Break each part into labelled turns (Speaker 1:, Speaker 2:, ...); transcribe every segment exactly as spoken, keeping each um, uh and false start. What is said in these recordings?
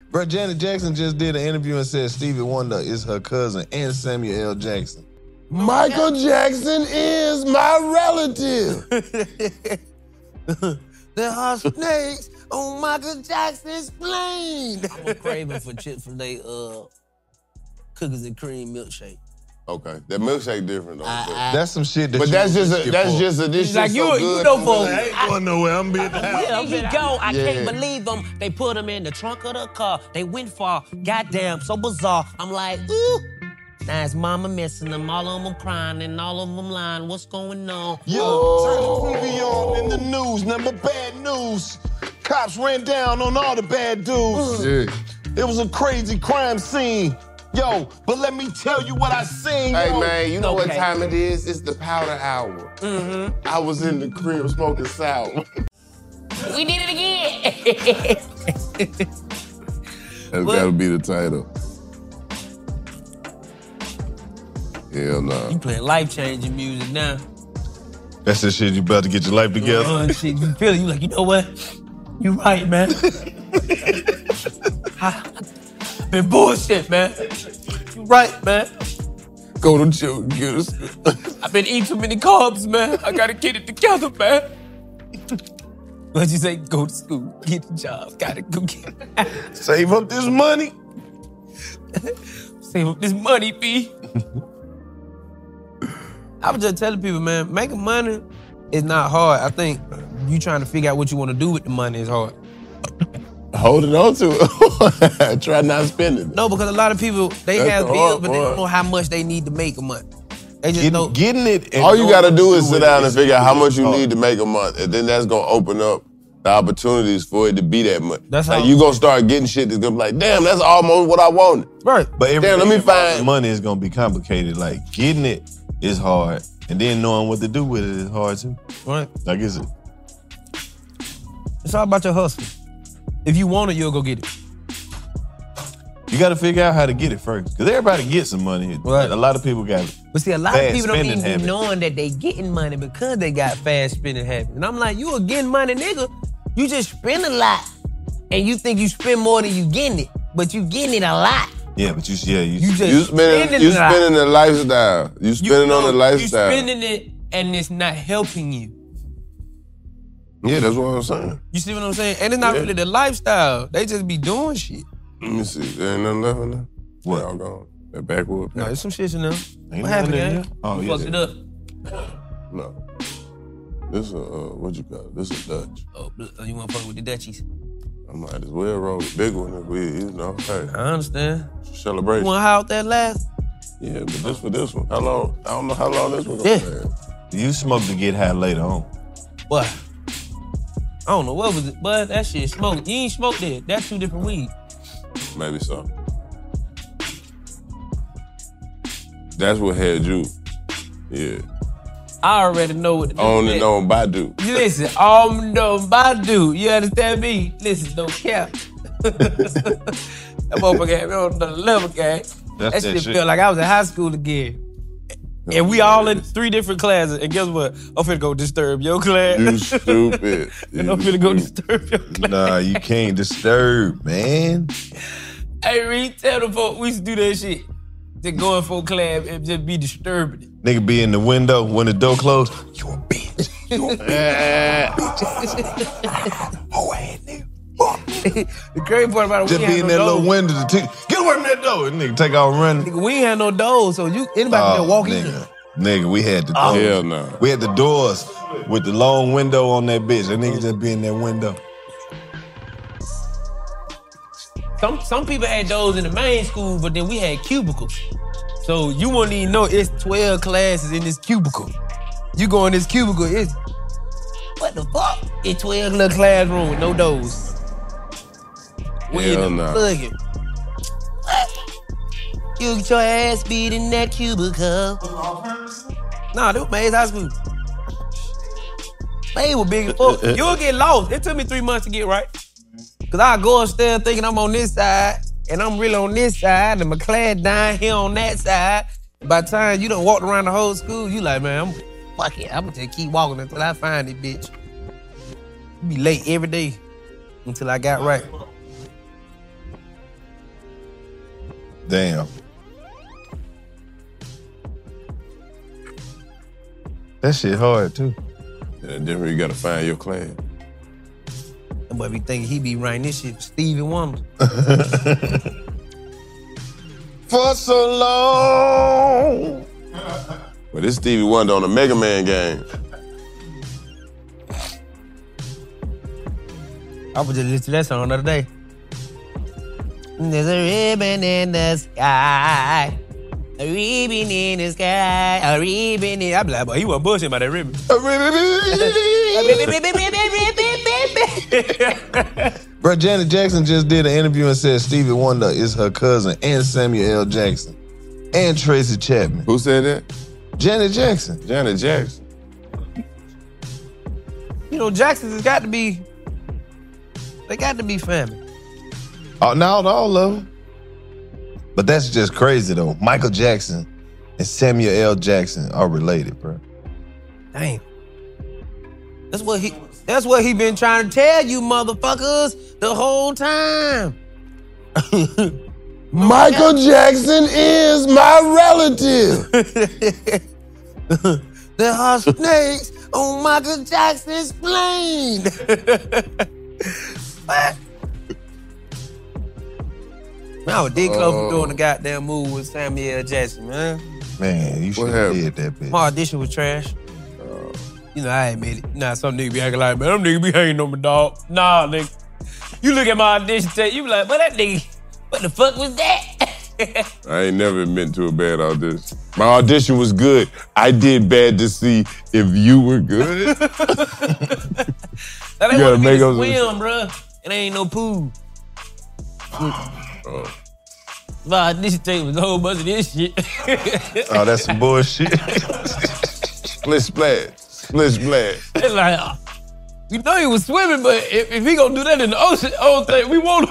Speaker 1: Bro, Janet Jackson just did an interview and said Stevie Wonder is her cousin and Samuel L. Jackson.
Speaker 2: Michael Jackson is my relative.
Speaker 3: There are snakes on Michael Jackson's plane. I'm a craving for Chick-fil-A uh, cookies and cream milkshake.
Speaker 2: Okay, that milkshake different though.
Speaker 3: I, I,
Speaker 1: That's some shit that
Speaker 2: but
Speaker 1: you
Speaker 2: that's just a, that's
Speaker 1: for.
Speaker 2: just a this
Speaker 3: like
Speaker 2: shit
Speaker 3: you,
Speaker 2: so
Speaker 3: you
Speaker 2: good.
Speaker 3: know, for
Speaker 1: I ain't going nowhere. I'm being the house.
Speaker 3: Where you go? I
Speaker 1: Yeah.
Speaker 3: can't believe them. They put them in the trunk of the car. They went far. Goddamn, so bizarre. I'm like, ooh. Now his mama missing them. All of them crying and all of them lying. What's going on?
Speaker 1: Yo, turn the T V on in the news. Number bad news. Cops ran down on all the bad dudes.
Speaker 2: Yeah.
Speaker 1: It was a crazy crime scene. Yo, but let me tell you what I seen.
Speaker 2: Hey
Speaker 1: yo.
Speaker 2: man, you know what
Speaker 3: Okay.
Speaker 2: time it is? It's the powder hour.
Speaker 3: Mm-hmm.
Speaker 2: I was in the crib smoking sour.
Speaker 3: We did it again.
Speaker 2: That's
Speaker 3: What?
Speaker 2: gotta be the title. Hell no.
Speaker 3: You playing life-changing music now.
Speaker 1: That's the shit you about to get your life together.
Speaker 3: Uh, shit, you feel it. You like, you know what? You right, man. I been bullshit, man. You right, man.
Speaker 2: Go to chill, get us.
Speaker 3: I've been eating too many carbs, man. I gotta get it together, man. What'd you say? Go to school, get a job, gotta go get it.
Speaker 1: Save up this money.
Speaker 3: Save up this money, B. I was just telling people, man, making money is not hard. I think you trying to figure out what you want to do with the money is hard.
Speaker 2: Holding on to it. Try not spending it.
Speaker 3: No, because a lot of people, they
Speaker 2: That's
Speaker 3: have
Speaker 2: the
Speaker 3: bills,
Speaker 2: hard
Speaker 3: but they don't
Speaker 2: part.
Speaker 3: know how much they need to make a month. They just
Speaker 1: Get,
Speaker 3: know.
Speaker 1: getting it. and
Speaker 2: All you
Speaker 1: knowing
Speaker 2: gotta
Speaker 1: what
Speaker 2: do
Speaker 1: to
Speaker 2: is sit
Speaker 1: with
Speaker 2: down
Speaker 1: it
Speaker 2: and figure out how much you
Speaker 1: hard.
Speaker 2: need to make a month, and then that's gonna open up the opportunities for it to be that much.
Speaker 3: That's
Speaker 2: like
Speaker 3: how-
Speaker 2: you gonna start getting shit that's gonna be like, damn, that's almost what I wanted.
Speaker 3: Right.
Speaker 1: But everything
Speaker 2: Damn, let me
Speaker 1: about
Speaker 2: find-
Speaker 1: money is gonna be complicated. Like getting it is hard, and then knowing what to do with it is hard too.
Speaker 3: Right.
Speaker 1: Like is it?
Speaker 3: It's all about your hustle. If you want it, you'll go get it.
Speaker 1: You got to figure out how to get it first, because everybody gets some money.
Speaker 3: Right.
Speaker 1: A lot of people got it.
Speaker 3: But see, a lot
Speaker 1: Fast
Speaker 3: of people don't
Speaker 1: spending
Speaker 3: even be
Speaker 1: habit.
Speaker 3: knowing that they getting money because they got fast spending habits. And I'm like, you a getting money, nigga. You just spend a lot. And you think you spend more than you getting it. But you getting it a lot.
Speaker 1: Yeah, but you yeah you,
Speaker 3: You just
Speaker 2: You spending, you
Speaker 3: it a lot.
Speaker 2: spending the lifestyle. You
Speaker 3: You
Speaker 2: spending on
Speaker 3: know,
Speaker 2: the lifestyle.
Speaker 3: You spending it and it's not helping you.
Speaker 2: Yeah, that's what I'm saying.
Speaker 3: You see what I'm saying? And it's not
Speaker 2: Yeah.
Speaker 3: really the lifestyle. They just be doing shit.
Speaker 2: Let me see. There ain't nothing left in there.
Speaker 1: What?
Speaker 2: They all gone. That backwood.
Speaker 3: No, there's some shit in there.
Speaker 1: Ain't
Speaker 3: What happened,
Speaker 1: nothing in
Speaker 3: man?
Speaker 1: there? Oh,
Speaker 3: You
Speaker 1: yeah.
Speaker 3: fucked it up.
Speaker 2: No. This a uh, what you call it? This a Dutch.
Speaker 3: Oh, you want to fuck with the Dutchies?
Speaker 2: I might as well roll the big one if we, you know, hey,
Speaker 3: I understand. You
Speaker 2: celebration.
Speaker 3: want to out that last?
Speaker 2: Yeah, but this for this one. How long? I don't know how long this one gonna
Speaker 3: Yeah.
Speaker 2: last.
Speaker 1: You smoke to get high later on.
Speaker 3: What? I don't know what was it, but that shit smoked. You ain't smoked it. That's two different weeds.
Speaker 2: Maybe so. That's what had you. Yeah.
Speaker 3: I already know what to do.
Speaker 2: On
Speaker 3: with
Speaker 2: and
Speaker 3: that.
Speaker 2: on Badu.
Speaker 3: You listen, all no Badu. You understand me? Listen, don't cap. That motherfucker had me on another level, gang.
Speaker 1: That's
Speaker 3: that
Speaker 1: that
Speaker 3: shit
Speaker 1: shit.
Speaker 3: felt like I was in high school again. And we all in three different classes. And guess what? I'm finna go disturb your class.
Speaker 2: You stupid.
Speaker 3: And I'm finna go disturb your class.
Speaker 1: Nah, you can't disturb, man.
Speaker 3: Hey, Reed, tell the folk we used to do that shit. Just go in for class and just be disturbing it.
Speaker 1: Nigga be in the window when the door closed. You a bitch. You a bitch. Oh, ass nigga.
Speaker 3: The crazy part about it,
Speaker 1: Just
Speaker 3: we
Speaker 1: be
Speaker 3: ain't
Speaker 1: in
Speaker 3: had
Speaker 1: that
Speaker 3: no
Speaker 1: little
Speaker 3: doors.
Speaker 1: window to t- get away from that door. And nigga take off running.
Speaker 3: Nigga, we ain't had no doors, so you anybody can just walk in.
Speaker 1: nigga. Nigga, we had the
Speaker 3: Oh.
Speaker 1: doors.
Speaker 2: Hell no.
Speaker 1: We had the doors with the long window on that bitch. That nigga just be in that window.
Speaker 3: Some some people had those in the main school, but then we had cubicles. So you wouldn't even know it's twelve classes in this cubicle. You go in this cubicle, it's what the fuck? It's twelve little classroom with no doors. We in
Speaker 2: Hell
Speaker 3: the
Speaker 2: no.
Speaker 3: fucking. What? You get your ass beat in that cubicle. Nah, that was Mays High School. Mays was big as fuck. You'll get lost. It took me three months to get right. Cause I go upstairs thinking I'm on this side, and I'm really on this side, and my class down here on that side. By the time you done walked around the whole school, you like, man, I'm fuck it. I'm gonna just keep walking until I find it, bitch. Be late every day until I got right.
Speaker 4: Damn. That shit hard too.
Speaker 2: Yeah, then you gotta find your class.
Speaker 3: That boy be thinking he be writing this shit for Stevie Wonder.
Speaker 4: For so long.
Speaker 2: But this Stevie Wonder on the Mega Man game.
Speaker 3: I was just listening to that song the other day. There's a ribbon in the sky. A ribbon in the sky. A ribbon in... I'm like, boy, he wasn't bullshit about that ribbon.
Speaker 4: Bro, Janet Jackson just did an interview and said Stevie Wonder is her cousin and Samuel L. Jackson and Tracy Chapman.
Speaker 2: Who said that?
Speaker 4: Janet Jackson.
Speaker 2: Janet Jackson.
Speaker 3: You know, Jackson's has got to be... They got to be family.
Speaker 4: Oh, not all of them. But that's just crazy, though. Michael Jackson and Samuel L. Jackson are related, bro.
Speaker 3: Damn. That's what he... That's what he been trying to tell you, motherfuckers, the whole time.
Speaker 4: Michael Jackson is my relative.
Speaker 3: There are snakes on Michael Jackson's plane. What? Man, I was dead close to doing the goddamn move with Samuel L. Jackson, man.
Speaker 4: Man, you should have did that, bitch.
Speaker 3: My audition was trash. You know, I admit it. Nah, some nigga be acting like, man, them nigga be hanging on my dog. Nah, nigga. You look at my audition tape, you be like, well, that nigga, what the fuck was that?
Speaker 2: I ain't never admitted to a bad audition. My audition was good. I did bad to see if you were good.
Speaker 3: That ain't
Speaker 2: You
Speaker 3: want
Speaker 2: gotta
Speaker 3: to
Speaker 2: make
Speaker 3: be
Speaker 2: up
Speaker 3: the
Speaker 2: some-
Speaker 3: swim, bruh. It ain't no pool.
Speaker 2: Oh.
Speaker 3: My audition tape was a whole bunch of this shit.
Speaker 4: Oh, that's some bullshit.
Speaker 2: Split splash. Split splash.
Speaker 3: It's like, uh, we know he was swimming, but if, if he gonna do that in the ocean, oh, thing, we want him.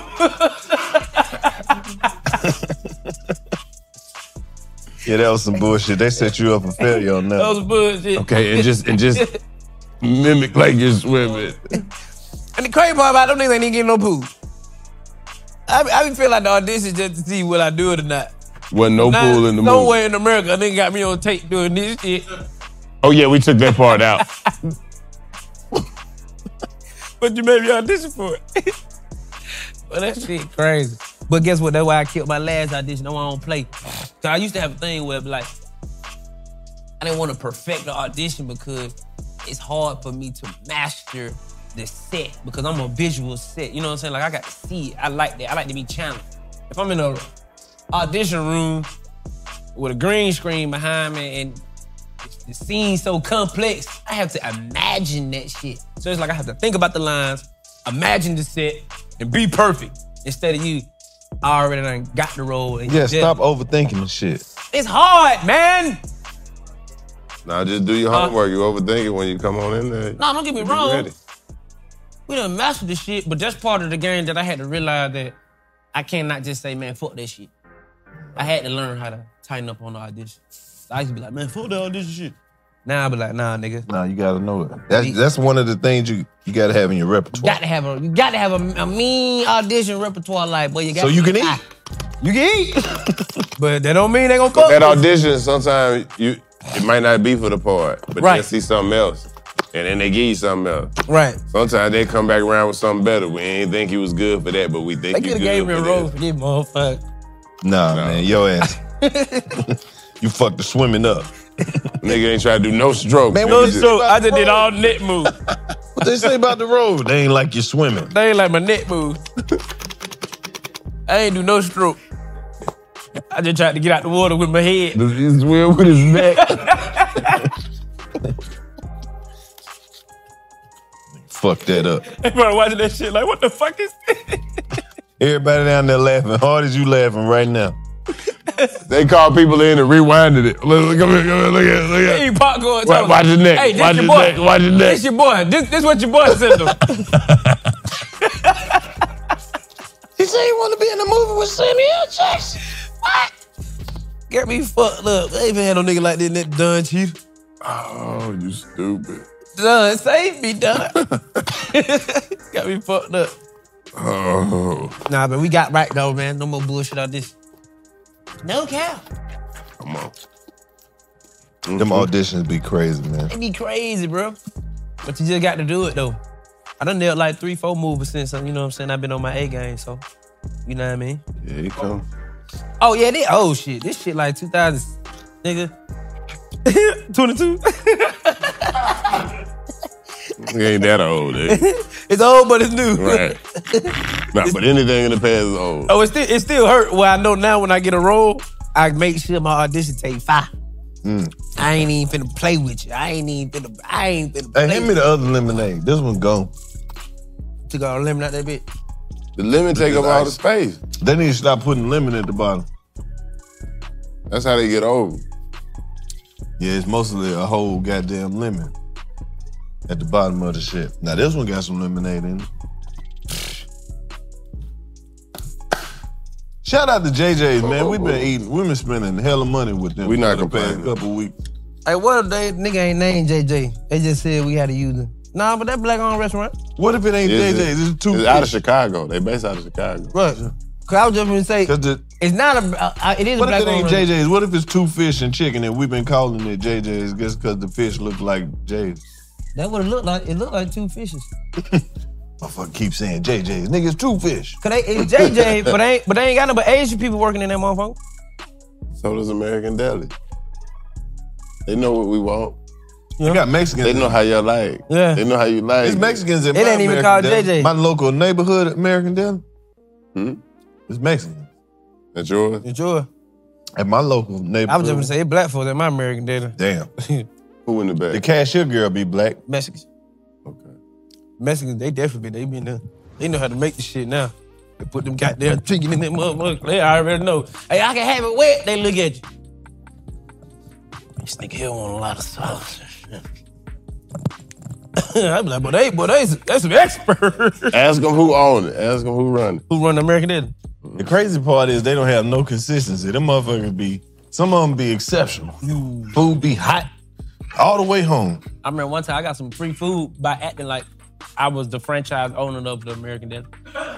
Speaker 4: Yeah, that was some bullshit. They set you up for failure on that.
Speaker 3: That was bullshit.
Speaker 2: Okay, and just and just mimic like you're swimming.
Speaker 3: And the crazy part about them niggas ain't even getting no pool. I, be- I be feel like the audition just to see will I do it or not.
Speaker 2: Wasn't no
Speaker 3: Now,
Speaker 2: pool in the movie.
Speaker 3: somewhere in America, a nigga got me on tape doing this shit.
Speaker 2: Oh yeah, we took that part out.
Speaker 3: But you made me audition for it. Well, that shit crazy. But guess what? That's why I killed my last audition. That's why I don't play. Cause I used to have a thing where like, I didn't want to perfect the audition because it's hard for me to master the set because I'm a visual set. You know what I'm saying? Like I got to see it. I like that. I like to be challenged. If I'm in a audition room with a green screen behind me and the scene's so complex, I have to imagine that shit. So it's like I have to think about the lines, imagine the set, and be perfect. Instead of you, I already done got the role. And
Speaker 4: Yeah,
Speaker 3: you
Speaker 4: stop
Speaker 3: just-
Speaker 4: overthinking the shit.
Speaker 3: It's hard, man.
Speaker 2: Nah, just do your homework. You overthink it when you come on in there.
Speaker 3: No, don't get me
Speaker 2: Be
Speaker 3: wrong.
Speaker 2: ready.
Speaker 3: We done mastered this shit, but that's part of the game that I had to realize that I cannot just say, man, fuck that shit. I had to learn how to tighten up on the audition. I used to be like, man, fuck that audition shit. Now I be like, nah, nigga.
Speaker 4: Nah, you gotta know it. That's that's one of the things you, you gotta have in your
Speaker 3: You
Speaker 4: repertoire.
Speaker 3: got to have a, you got to have a, a mean audition repertoire, like, boy, you got.
Speaker 4: So you can eat.
Speaker 3: You can eat, but that don't mean they gonna fuck.
Speaker 2: That
Speaker 3: with you.
Speaker 2: audition, sometimes you it might not be for the part, but
Speaker 3: Right.
Speaker 2: they'll see something else. And then they give you something else.
Speaker 3: Right.
Speaker 2: Sometimes they come back around with something better. We ain't think he was good for that, but we think
Speaker 3: They
Speaker 2: he
Speaker 3: could
Speaker 2: good
Speaker 3: have gave me a
Speaker 2: for
Speaker 3: role
Speaker 2: this.
Speaker 3: for this motherfucker.
Speaker 4: Nah, man, your ass. You fucked the swimming up.
Speaker 2: Nigga ain't trying to do no stroke.
Speaker 4: Man,
Speaker 3: No
Speaker 4: What is
Speaker 3: stroke.
Speaker 4: it
Speaker 3: I just did all net moves.
Speaker 4: What they say about the road? They ain't like you swimming.
Speaker 3: They ain't like my net moves. I ain't do no stroke. I just tried to get out the water with my head.
Speaker 2: He's swim with his neck.
Speaker 4: Fuck that up.
Speaker 3: Everybody watching that shit like, what the fuck is this?
Speaker 4: Everybody down there laughing hard as you laughing right now.
Speaker 2: They called people in and rewinded it. Look, look, come here, come here, look at it, look at
Speaker 3: Hey,
Speaker 2: it.
Speaker 3: popcorn.
Speaker 2: Watch, watch your neck.
Speaker 3: Hey, this
Speaker 2: watch
Speaker 3: your
Speaker 2: your
Speaker 3: boy.
Speaker 2: neck. Watch your neck.
Speaker 3: This your boy. This, this what your boy sent him. He said he want to be in the movie with Samuel L. Jackson. What? Get me fucked up. I ain't even had no nigga like this in that Dunn, Chief.
Speaker 2: Oh, you stupid.
Speaker 3: Dunn, save me, Dunn. Got me fucked up.
Speaker 2: Oh.
Speaker 3: Nah, but we got right though, man. No more bullshit on this. No cap.
Speaker 2: Come on.
Speaker 4: Them auditions be crazy, man.
Speaker 3: It be crazy, bro. But you just got to do it, though. I done nailed like three, four movies since, you know what I'm saying? I've been on my A game, so you know what I mean?
Speaker 2: Yeah, he come.
Speaker 3: Oh, yeah, this, oh, shit. This shit like two thousand, nigga. twenty-two.
Speaker 2: He ain't that old, eh?
Speaker 3: It's old, but it's new.
Speaker 2: Right. Nah, but anything in the past is old.
Speaker 3: Oh, it still, it still hurt. Well, I know now when I get a role, I make sure my audition take five.
Speaker 4: Mm.
Speaker 3: I ain't even finna play with you. I ain't even finna, I ain't finna play
Speaker 4: Hey, hand me the other lemonade. This one gone.
Speaker 3: Took all the lemon out that bit.
Speaker 2: The lemon take up all the space.
Speaker 4: They need to stop putting lemon at the bottom.
Speaker 2: That's how they get old.
Speaker 4: Yeah, it's mostly a whole goddamn lemon at the bottom of the shit. Now this one got some lemonade in it. Shout out to J J's, man. We've been eating, we've been spending hella money with them
Speaker 2: We not
Speaker 4: for the past
Speaker 2: complaining.
Speaker 4: couple weeks.
Speaker 3: Hey, what if they nigga ain't named J J? They just said we had to use it. Nah, but that black-owned restaurant.
Speaker 4: What if it ain't J
Speaker 2: It's-
Speaker 4: J's? It's two
Speaker 2: It's out of Chicago. They based out of Chicago.
Speaker 3: Right. Cause I was just gonna say,
Speaker 4: the,
Speaker 3: it's not a, uh, uh, it is
Speaker 4: What
Speaker 3: a
Speaker 4: if it
Speaker 3: black-owned
Speaker 4: ain't J
Speaker 3: restaurant.
Speaker 4: J's? What if it's two fish and chicken and we've been calling it J J's just because the fish look like J's?
Speaker 3: That what it looked like. It looked like two fishes.
Speaker 4: Motherfucker keep saying J J's. Nigga, it's two fish.
Speaker 3: Cause they, it's J J, but they ain't, but they ain't got no but Asian people working in that motherfucker.
Speaker 2: So does American Deli. They know what we want.
Speaker 4: They got Mexicans.
Speaker 2: They know how you like.
Speaker 3: Yeah.
Speaker 2: They know how you like.
Speaker 4: It's Mexicans in
Speaker 3: It
Speaker 4: my
Speaker 3: ain't even
Speaker 4: American
Speaker 3: called
Speaker 4: Deli.
Speaker 3: J J.
Speaker 4: My local neighborhood American Deli.
Speaker 2: Hmm?
Speaker 4: It's Mexican.
Speaker 2: That's yours?
Speaker 3: It's yours.
Speaker 4: At my local neighborhood.
Speaker 3: I was just gonna say, it's black folks at my American Deli.
Speaker 4: Damn.
Speaker 2: Who in the back?
Speaker 4: The cashier girl be black.
Speaker 3: Mexicans.
Speaker 2: Okay.
Speaker 3: Mexicans, they definitely be, they be in there. They know how to make the shit now. They put them goddamn chicken in that motherfucker. They already know. Hey, I can have it wet. They look at you. This nigga here want a lot of sauce. I be like, but they, but they, they some experts.
Speaker 2: Ask them who own it. Ask them who run it.
Speaker 3: Who run the American Deli?
Speaker 4: The crazy part is they don't have no consistency. Them motherfuckers be, some of them be exceptional. Food be hot all the way home.
Speaker 3: I remember one time I got some free food by acting like I was the franchise owner of the American Deli.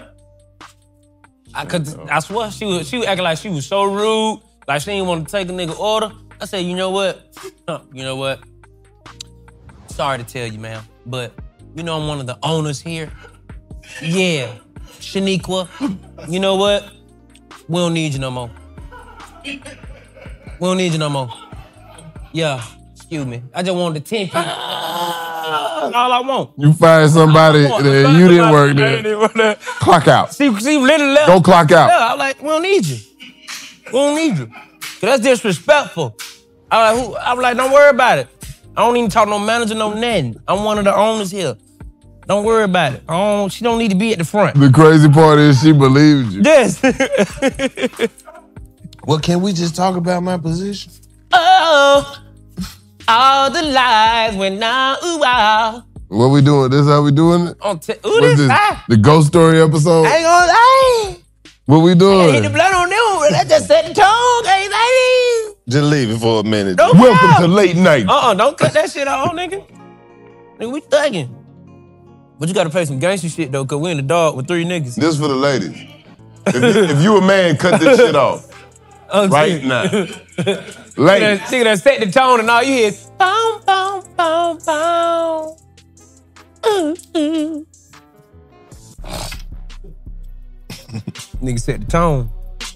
Speaker 3: I could, I swear she was, she was acting like she was so rude, like she didn't want to take a nigga order. I said, you know what? Huh, you know what? Sorry to tell you, ma'am, but you know I'm one of the owners here. Yeah, Shaniqua. You know what? We don't need you no more. We don't need you no more. Yeah, excuse me. I just wanted the ten people. All I want.
Speaker 2: You find somebody
Speaker 3: I want-
Speaker 2: that
Speaker 3: I
Speaker 2: you
Speaker 3: found
Speaker 2: didn't
Speaker 3: somebody
Speaker 2: work
Speaker 3: that
Speaker 2: there.
Speaker 3: didn't work there.
Speaker 2: Clock out.
Speaker 3: See, see, literally left.
Speaker 2: Go clock out.
Speaker 3: Yeah, I'm like, we don't need you. We don't need you. Cause that's disrespectful. I was like, who? I was like, don't worry about it. I don't even talk to no manager, no nothing. I'm one of the owners here. Don't worry about it. I don't, she don't need to be at the front.
Speaker 2: The crazy part is she believed you.
Speaker 3: Yes.
Speaker 4: Well, can we just talk about my position?
Speaker 3: Oh, all the lies went now, ooh, wow.
Speaker 2: What we doing? This how we doing it?
Speaker 3: On t- ooh,
Speaker 2: What's
Speaker 3: this,
Speaker 2: this?
Speaker 3: ah,
Speaker 2: The ghost story episode?
Speaker 3: I ain't gonna lie.
Speaker 2: What we
Speaker 3: I hit the
Speaker 2: doing?
Speaker 3: blood on them. That just set the tone, okay, baby.
Speaker 4: Just leave it for a minute.
Speaker 3: Don't
Speaker 2: Welcome
Speaker 3: stop.
Speaker 2: to late night.
Speaker 3: Uh-uh, don't cut that shit off, nigga. Nigga, we thugging. But you gotta play some gangster shit, though, because we in the dog with three niggas.
Speaker 2: This for the ladies. If you, if you a man, cut this shit off.
Speaker 3: I'm
Speaker 2: Right
Speaker 3: saying.
Speaker 2: now.
Speaker 3: Nigga
Speaker 2: Ladies.
Speaker 3: that, nigga that set the tone and all you hear is boom, boom, boom, boom. Mm, mm. Nigga set the tone.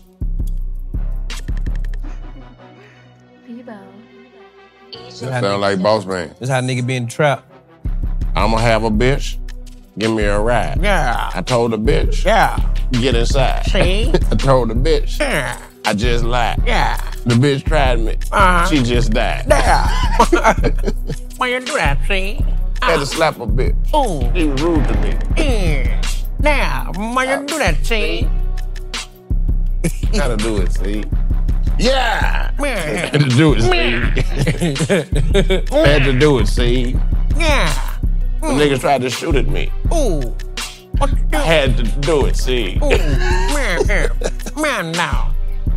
Speaker 2: Sound like boss man.
Speaker 3: That's how nigga be in the trap.
Speaker 2: I'ma have a bitch. Give me a ride.
Speaker 3: Yeah.
Speaker 2: I told the bitch.
Speaker 3: Yeah.
Speaker 2: Get inside.
Speaker 3: See?
Speaker 2: I told the bitch.
Speaker 3: Yeah.
Speaker 2: I just lied.
Speaker 3: Yeah.
Speaker 2: The bitch tried me.
Speaker 3: Uh-huh.
Speaker 2: She just died.
Speaker 3: Yeah. Why you do that, see?
Speaker 2: Had to slap a bitch.
Speaker 3: Ooh.
Speaker 2: She was rude to me.
Speaker 3: Yeah. Now, why you do that, see?
Speaker 2: Gotta do it, see?
Speaker 3: Yeah.
Speaker 2: Had to do it, see? Had to do it, see?
Speaker 3: Yeah.
Speaker 2: The niggas tried to shoot at me.
Speaker 3: Ooh. What you do?
Speaker 2: I had to do it, see?
Speaker 3: Ooh. Man, man now.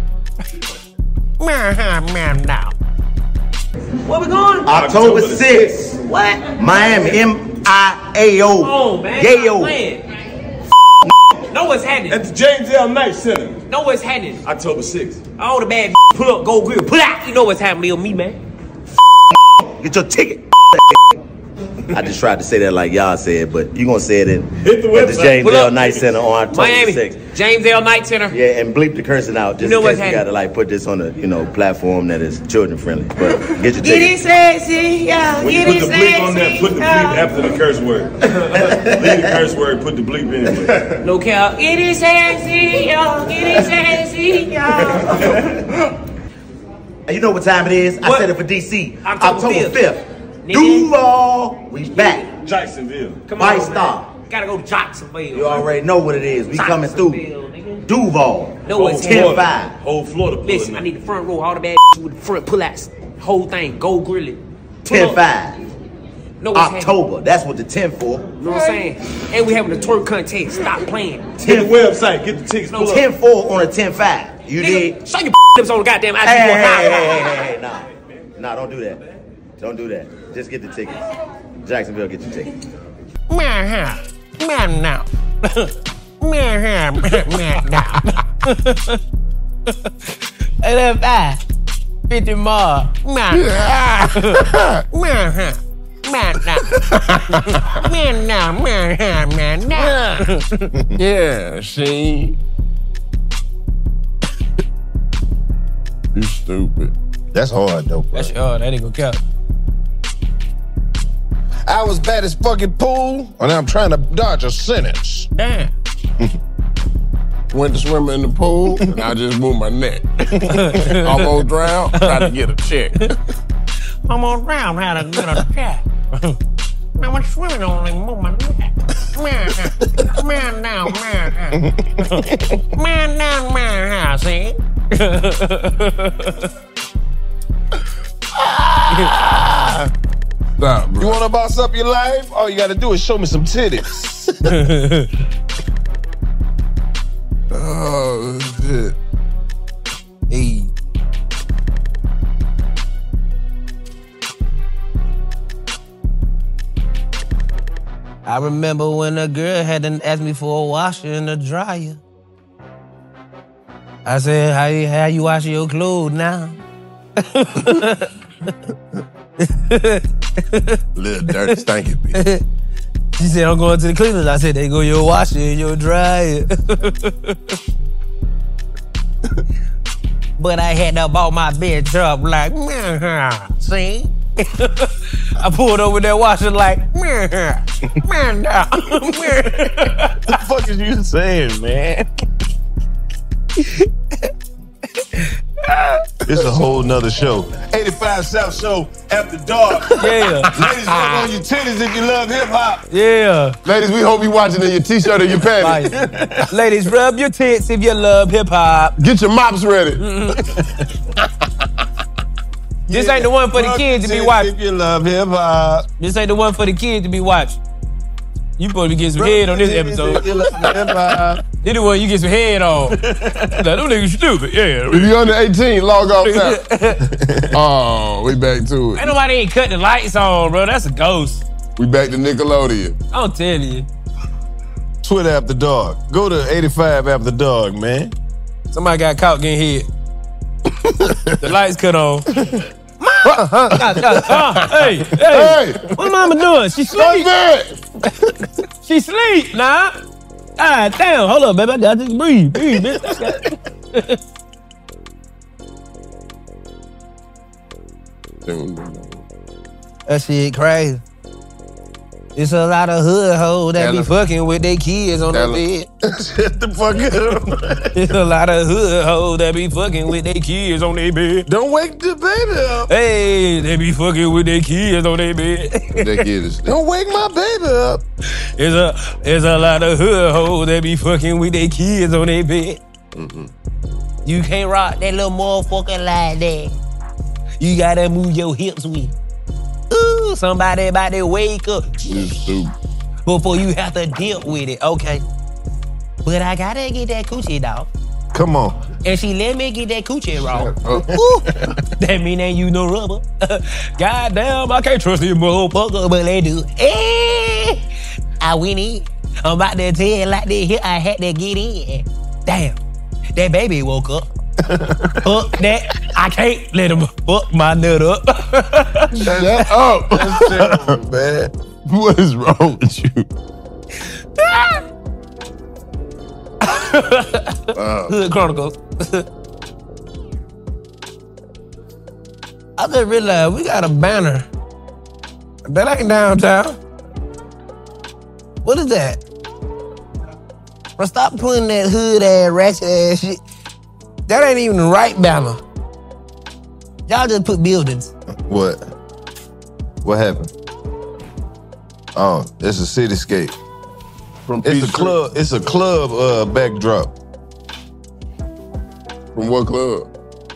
Speaker 3: Man, man now. Where we going?
Speaker 5: October sixth,
Speaker 3: What?
Speaker 5: Miami, M I A O.
Speaker 3: Oh, man.
Speaker 5: Yayo.
Speaker 3: Know what's happening.
Speaker 5: At the James L. Knight Center.
Speaker 3: Know what's happening.
Speaker 6: October sixth.
Speaker 3: All the bad pull up, go grill, pull out. You know what's happening to me, man.
Speaker 5: Get your ticket. I just tried to say that like y'all said, but you gonna say it in
Speaker 6: Hit the
Speaker 5: at the
Speaker 6: website.
Speaker 5: James
Speaker 3: Pull
Speaker 5: L.
Speaker 3: up.
Speaker 5: Night Center on October
Speaker 3: Miami,
Speaker 5: sixth.
Speaker 3: James L. Night Center.
Speaker 5: Yeah, and bleep the cursing out just
Speaker 3: You know
Speaker 5: in
Speaker 3: what's
Speaker 5: case we gotta like put this on a you know platform that is children friendly. But get your
Speaker 3: Get it
Speaker 5: ticket.
Speaker 3: sexy, yeah.
Speaker 6: When you
Speaker 3: Get
Speaker 6: put
Speaker 3: it
Speaker 6: the bleep on there,
Speaker 3: sexy,
Speaker 6: put the bleep
Speaker 3: yeah.
Speaker 6: after the curse word. Leave the curse word, put the bleep anyway.
Speaker 3: No cap. Get it sexy, yeah. Get it sexy, yeah.
Speaker 5: And you know what time it is? I
Speaker 3: What?
Speaker 5: said it for D C.
Speaker 3: October
Speaker 5: October
Speaker 3: fifth.
Speaker 5: fifth.
Speaker 3: Nigga.
Speaker 5: Duval, we back.
Speaker 6: Jacksonville.
Speaker 3: Come
Speaker 5: White
Speaker 3: on,
Speaker 5: Star.
Speaker 3: man. Gotta go to Jacksonville.
Speaker 5: You already know what it is. We coming through.
Speaker 3: Jacksonville, nigga.
Speaker 5: Duval.
Speaker 3: Know what's
Speaker 5: ten
Speaker 3: happening.
Speaker 5: five.
Speaker 6: Whole Florida pulling
Speaker 3: Listen, I
Speaker 6: up.
Speaker 3: need the front row, all the bad with the front pull-outs. Whole thing, go grill it.
Speaker 5: ten five.
Speaker 3: Know what's happening.
Speaker 5: October. That's what the ten for.
Speaker 3: You know what I'm saying? And we having a twerk contest. Stop playing.
Speaker 6: Hit the website, get the tickets.
Speaker 3: No,
Speaker 6: Pull up.
Speaker 5: ten four on a ten five. You did.
Speaker 3: Nigga, show your lips on the goddamn I G.
Speaker 5: Hey, hey, hey, hey, hey, hey, nah. Nah, don't do that. Don't do that. Just get the tickets. Jacksonville, get your tickets.
Speaker 3: Man, man, now. Man, man, now. And then five, fifty more. Man, man, man, now. Man, now, man, man, now.
Speaker 2: Yeah, see? You stupid.
Speaker 4: That's hard though, bro.
Speaker 3: That's oh, that ain't gonna count.
Speaker 4: I was bad as fucking pool, and I'm trying to dodge a sentence.
Speaker 3: Damn.
Speaker 2: Went to swim in the pool, and I just moved my neck. Almost drowned, tried to get a check.
Speaker 3: I'm on round, had a good on chat. I was swimming only move my neck. Man, man down, man. Man down, man, see?
Speaker 2: Stop, bro.
Speaker 4: You wanna boss up your life? All you gotta do is show me some titties.
Speaker 2: Oh, shit.
Speaker 3: Hey. I remember when a girl had to ask me for a washer and a dryer. I said, how you, how you washing your clothes now?
Speaker 2: Little dirty, stinky bitch.
Speaker 3: She said, I'm going to the cleaners. I said, they go your washer and your dryer. But I had to bought my bitch up like, man, see? I pulled over that washer like, man, man, man.
Speaker 4: What the fuck is you saying, man? It's a whole nother show. eighty-five South Show after dark.
Speaker 3: Yeah,
Speaker 4: Ladies, rub on your titties if you love hip hop.
Speaker 3: yeah.
Speaker 2: Ladies, we hope you watching in your t-shirt or your panties.
Speaker 3: Like, ladies, rub your tits if you love hip hop.
Speaker 2: Get your mops ready.
Speaker 3: This ain't the one for the
Speaker 4: Rub
Speaker 3: kids to
Speaker 4: your
Speaker 3: be
Speaker 4: titties
Speaker 3: watching.
Speaker 4: If you love hip hop.
Speaker 3: This ain't the one for the kids to be watching. You supposed to get some head on this episode.
Speaker 4: If you love hip hop.
Speaker 3: This the one you get some head on. Like, them niggas stupid. Yeah.
Speaker 2: If you under eighteen, log off now. Oh, we back to
Speaker 3: Ain't
Speaker 2: it.
Speaker 3: nobody ain't cut the lights on, bro. That's a ghost.
Speaker 2: We back to Nickelodeon.
Speaker 3: I'm telling you.
Speaker 4: Twitter after dark. Go to eighty-five after dark, man.
Speaker 3: Somebody got caught getting hit. The lights cut on. Mom! God, God, uh, hey, hey,
Speaker 2: Hey!
Speaker 3: what mama doing? She
Speaker 2: Stay
Speaker 3: sleep.
Speaker 2: back!
Speaker 3: She sleep, nah. Ah, damn. Hold up, baby. I gotta just breathe. Breathe, bitch. That shit crazy. It's a lot of hood hoes that be
Speaker 2: Tell 'em.
Speaker 3: fucking with their kids on the
Speaker 2: Tell 'em.
Speaker 3: bed.
Speaker 4: Shut the fuck up.
Speaker 3: It's a lot of hood hoes that be fucking with their kids on their bed.
Speaker 4: Don't wake the baby up.
Speaker 3: Hey, they be fucking with their kids on their bed.
Speaker 2: That kid is
Speaker 4: Don't wake my baby up.
Speaker 3: It's a, it's a lot of hood hoes that be fucking with their kids on their bed.
Speaker 2: Mm-hmm.
Speaker 3: You can't rock that little motherfucker like that. You gotta move your hips with. Ooh, somebody about to wake up
Speaker 2: you stupid.
Speaker 3: before you have to deal with it. Okay. But I gotta get that coochie dog.
Speaker 4: Come on.
Speaker 3: And she let me get that coochie raw.
Speaker 2: Oh,
Speaker 3: Ooh, that mean ain't you no rubber. Goddamn, I can't trust these motherfuckers, but they do. Eh, I went in. I'm about to tell you like this here, I had to get in. Damn. That baby woke up. Fuck that. I can't let him fuck my nut up.
Speaker 2: Shut up.
Speaker 4: That's terrible, man.
Speaker 2: What is wrong with you?
Speaker 3: uh. Hood Chronicles. I just realized we got a banner. That ain't downtown. What is that? Bro, stop putting that hood ass, ratchet ass shit. That ain't even the right banner. Y'all just put buildings.
Speaker 4: What? What happened? Oh, it's a cityscape.
Speaker 2: From
Speaker 4: it's a
Speaker 2: Peachtree.
Speaker 4: club. It's a club uh, backdrop.
Speaker 2: From what club?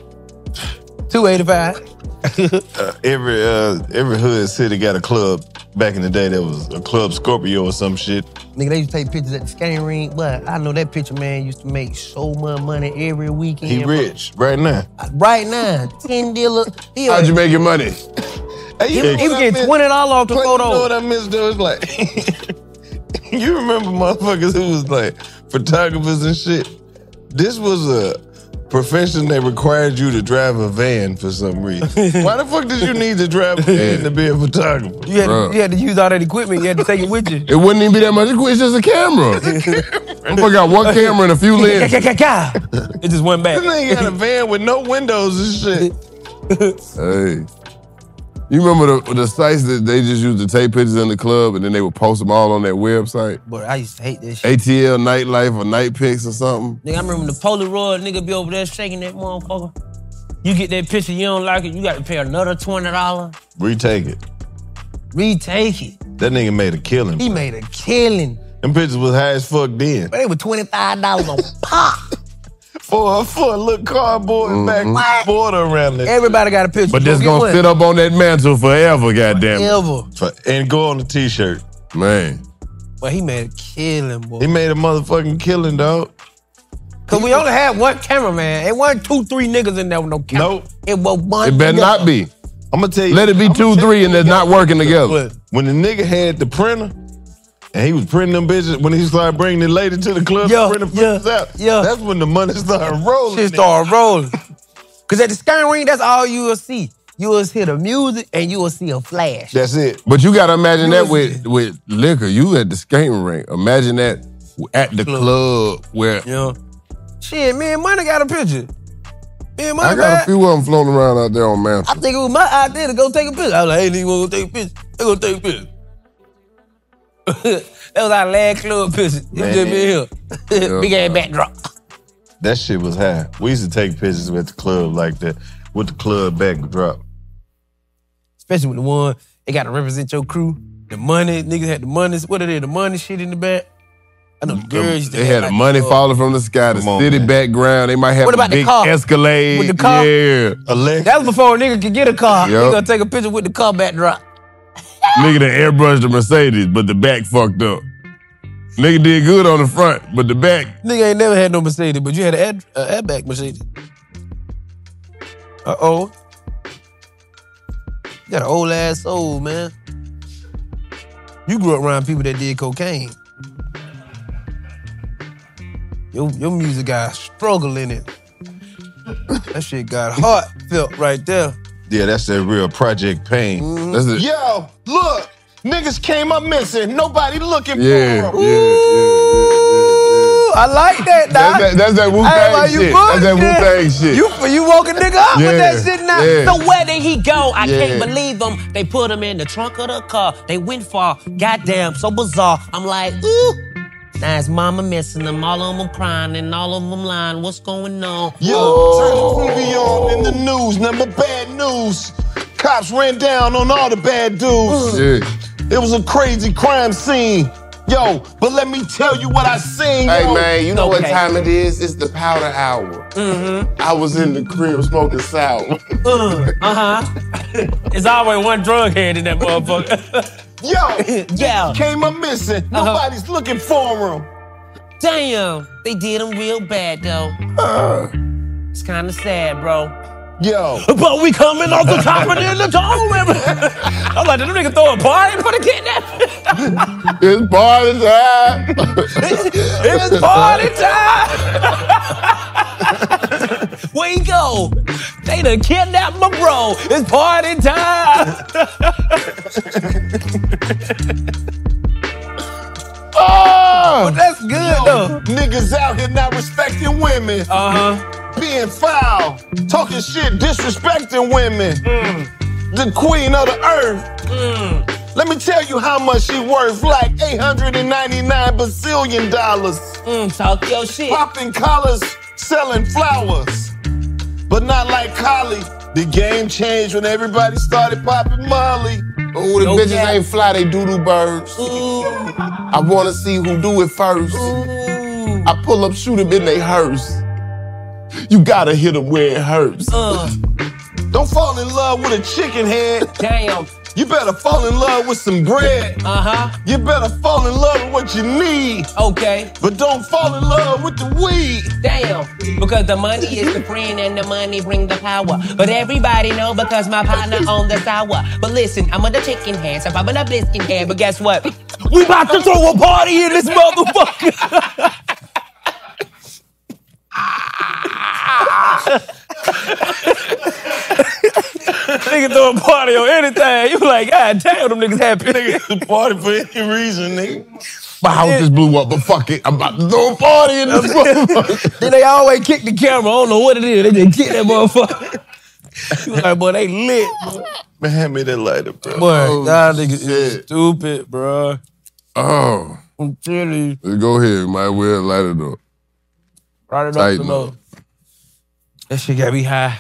Speaker 3: two eighty-five.
Speaker 4: uh, every uh, every hood city got a club. Back in the day, there was a Club Scorpio or some shit.
Speaker 3: Nigga, they used to take pictures at the skating rink, but I know that picture man used to make so much money every weekend.
Speaker 4: He rich right now.
Speaker 3: Right now, ten dealer. He
Speaker 2: How'd you make your money?
Speaker 4: Hey,
Speaker 3: he, he was getting twenty dollars off the
Speaker 4: Play,
Speaker 3: photo.
Speaker 4: You know what I miss though? It's like you remember motherfuckers who was like photographers and shit. This was a profession that required you to drive a van for some reason. Why the fuck did you need to drive a van to be a photographer?
Speaker 3: You had, to, you had to use all that equipment. You had to take it with you.
Speaker 2: It wouldn't even be that much. It's just a camera. I got one camera and a few lenses.
Speaker 3: It just went back.
Speaker 4: This nigga got a van with no windows and shit.
Speaker 2: Hey. You remember the, the sites that they just used to take pictures in the club and then they would post them all on that website?
Speaker 3: But I used to hate this shit.
Speaker 2: A T L Nightlife or Night Pics or something?
Speaker 3: Nigga, I remember the Polaroid nigga be over there shaking that motherfucker. You get that picture, you don't like it, you got to pay another twenty dollars.
Speaker 4: Retake it.
Speaker 3: Retake it.
Speaker 4: That nigga made a killing.
Speaker 3: He made a killing.
Speaker 4: Them pictures was high as fuck then.
Speaker 3: But they were twenty-five dollars on pop.
Speaker 4: For a, for a little cardboard
Speaker 2: Mm-hmm.
Speaker 4: back border around that.
Speaker 3: Everybody got a picture.
Speaker 2: But this
Speaker 3: Go get
Speaker 2: gonna
Speaker 3: one.
Speaker 2: sit up on that mantle forever, goddamn it.
Speaker 3: Ever.
Speaker 4: For, and go on the t-shirt.
Speaker 2: Man.
Speaker 3: But he made a killing, boy.
Speaker 4: He made a motherfucking killing, dog.
Speaker 3: Cause we only had one cameraman. It wasn't two, three niggas in there with no camera.
Speaker 4: Nope.
Speaker 3: It was one.
Speaker 2: It better
Speaker 3: nigga.
Speaker 2: not be.
Speaker 4: I'm gonna tell you.
Speaker 2: Let it be
Speaker 4: I'ma
Speaker 2: two,
Speaker 4: tell
Speaker 2: three,
Speaker 4: you
Speaker 2: and they're not working together.
Speaker 4: When the nigga had the printer, and he was printing them bitches, when he started bringing the lady to the club
Speaker 3: Yeah,
Speaker 4: to print the
Speaker 3: yeah,
Speaker 4: pictures out,
Speaker 3: yeah.
Speaker 4: that's when the money started rolling.
Speaker 3: Shit started rolling. Cause at the skating ring, that's all you will see. You will hear the music and you will see a flash.
Speaker 4: That's it.
Speaker 2: But you gotta imagine that
Speaker 3: Music.
Speaker 2: with, with liquor. You at the skating rink. Imagine that at the club where
Speaker 3: Yeah. Shit, me and Money got a picture. Me and Money
Speaker 2: I got a
Speaker 3: got-
Speaker 2: few of them floating around out there on Mantle.
Speaker 3: I think it was my idea to go take a picture. I was like, hey, nigga, wanna go take a picture? They gonna take a picture. That was our last club picture. It was just me here.
Speaker 2: Yeah.
Speaker 3: Big ass backdrop.
Speaker 4: That shit was high. We used to take pictures at the club like that, with the club backdrop.
Speaker 3: Especially with the one, they got to represent your crew. The money, niggas had the money. What are they? The money shit in the back. I know the girls used to
Speaker 2: They
Speaker 3: have
Speaker 2: had
Speaker 3: like
Speaker 2: the money
Speaker 3: uh,
Speaker 2: falling from the sky, the
Speaker 4: Come on,
Speaker 2: city
Speaker 4: man.
Speaker 2: background. They might have
Speaker 3: What
Speaker 2: a
Speaker 3: about the
Speaker 2: big
Speaker 3: car?
Speaker 2: Escalade.
Speaker 3: With the car?
Speaker 2: Yeah.
Speaker 4: Alexa.
Speaker 3: That was before a nigga could get a car.
Speaker 2: Yup.
Speaker 3: They gonna take a picture with the car backdrop.
Speaker 2: Nigga that airbrushed the Mercedes, but the back fucked up. Nigga did good on the front, but the back.
Speaker 3: Nigga ain't never had no Mercedes, but you had an ad, uh, airbag Mercedes. Uh oh. You got an old ass soul, man. You grew up around people that did cocaine. Your, your music got struggle in it. That shit got heartfelt right there.
Speaker 4: Yeah, that's that real Project Pain.
Speaker 3: Mm-hmm.
Speaker 2: That's it.
Speaker 1: Yo, look, niggas came up missing. Nobody looking
Speaker 2: Yeah,
Speaker 1: for
Speaker 2: yeah,
Speaker 1: them.
Speaker 2: yeah,
Speaker 3: Ooh, I like that,
Speaker 2: yeah.
Speaker 3: dog.
Speaker 2: That's that, that's that
Speaker 3: I ain't
Speaker 2: Wu-Tang
Speaker 3: like you
Speaker 2: shit. That's that
Speaker 3: bullshit.
Speaker 2: Wu-Tang shit.
Speaker 3: You, you woke a nigga up with
Speaker 2: Yeah,
Speaker 3: that shit now.
Speaker 2: yeah.
Speaker 3: So where did he go? I
Speaker 2: Yeah.
Speaker 3: can't believe him. They put him in the trunk of the car. They went far. Goddamn, so bizarre. I'm like, ooh. Now his mama missing him. All of them crying and all of them lying. What's going on?
Speaker 1: Yo, turn the T V on in the news. Number bad news. Cops ran down on all the bad dudes.
Speaker 2: Yeah.
Speaker 1: It was a crazy crime scene. Yo, but let me tell you what I seen.
Speaker 2: Hey
Speaker 1: yo.
Speaker 2: man, you know what
Speaker 3: Okay.
Speaker 2: time it is? It's the powder hour. Mm-hmm. I was in the crib smoking sour.
Speaker 3: Uh huh. It's always one drug head in that motherfucker.
Speaker 1: Yo,
Speaker 3: Yeah.
Speaker 1: came up missing.
Speaker 3: Uh-huh.
Speaker 1: Nobody's looking for him.
Speaker 3: Damn, they did him real bad though. It's kind of sad, bro.
Speaker 1: Yo,
Speaker 3: But we coming off the top and in the dome. I'm like, did them nigga throw a party for the kidnapping?
Speaker 2: It's party time.
Speaker 3: It's party time. oh, they done kidnapped my bro. It's party time.
Speaker 1: Oh,
Speaker 3: That's good though.
Speaker 1: niggas out here not respecting women.
Speaker 3: Uh huh.
Speaker 1: Being foul, talking shit, disrespecting women.
Speaker 3: Mm.
Speaker 1: The queen of the earth.
Speaker 3: Mm.
Speaker 1: Let me tell you how much she worth, like eight hundred ninety-nine bazillion dollars.
Speaker 3: Mm, talk your shit.
Speaker 1: Popping collars, selling flowers. But not like Collie. The game changed when everybody started popping Molly.
Speaker 2: Oh, the
Speaker 3: No
Speaker 2: bitches
Speaker 3: cap.
Speaker 2: ain't fly, they doodle birds.
Speaker 3: Ooh.
Speaker 2: I wanna see who do it first.
Speaker 3: Ooh.
Speaker 2: I pull up, shoot them in they hearse. You gotta hit them where it hurts.
Speaker 3: Uh,
Speaker 1: Don't fall in love with a chicken head.
Speaker 3: damn.
Speaker 1: You better fall in love with some bread.
Speaker 3: Uh huh.
Speaker 1: You better fall in love with what you need.
Speaker 3: Okay.
Speaker 1: But don't fall in love with the weed.
Speaker 3: Damn. Because the money is the friend and the money bring the power. But everybody know because my partner on the sour. But listen, I'm on the chicken head, so I'm on the biscuit head. But guess what? We about to throw a party in this motherfucker. Nigga throw a party on anything. You like, God damn, them niggas happy.
Speaker 4: The party for any reason, nigga.
Speaker 2: My house just blew up, but fuck it. I'm about to throw a party in this motherfucker.
Speaker 3: Then they always kick the camera. I don't know what it is. They just kick that motherfucker. You like, boy, they lit.
Speaker 4: Man, hand me that lighter, bro.
Speaker 3: Boy,
Speaker 2: Oh,
Speaker 3: y'all niggas is
Speaker 2: shit.
Speaker 3: stupid, bro.
Speaker 2: Oh,
Speaker 3: I'm telling you.
Speaker 2: let's go ahead. Might well light it up.
Speaker 3: Right it up
Speaker 2: Tighten
Speaker 3: some more.
Speaker 2: up.
Speaker 3: That shit got me high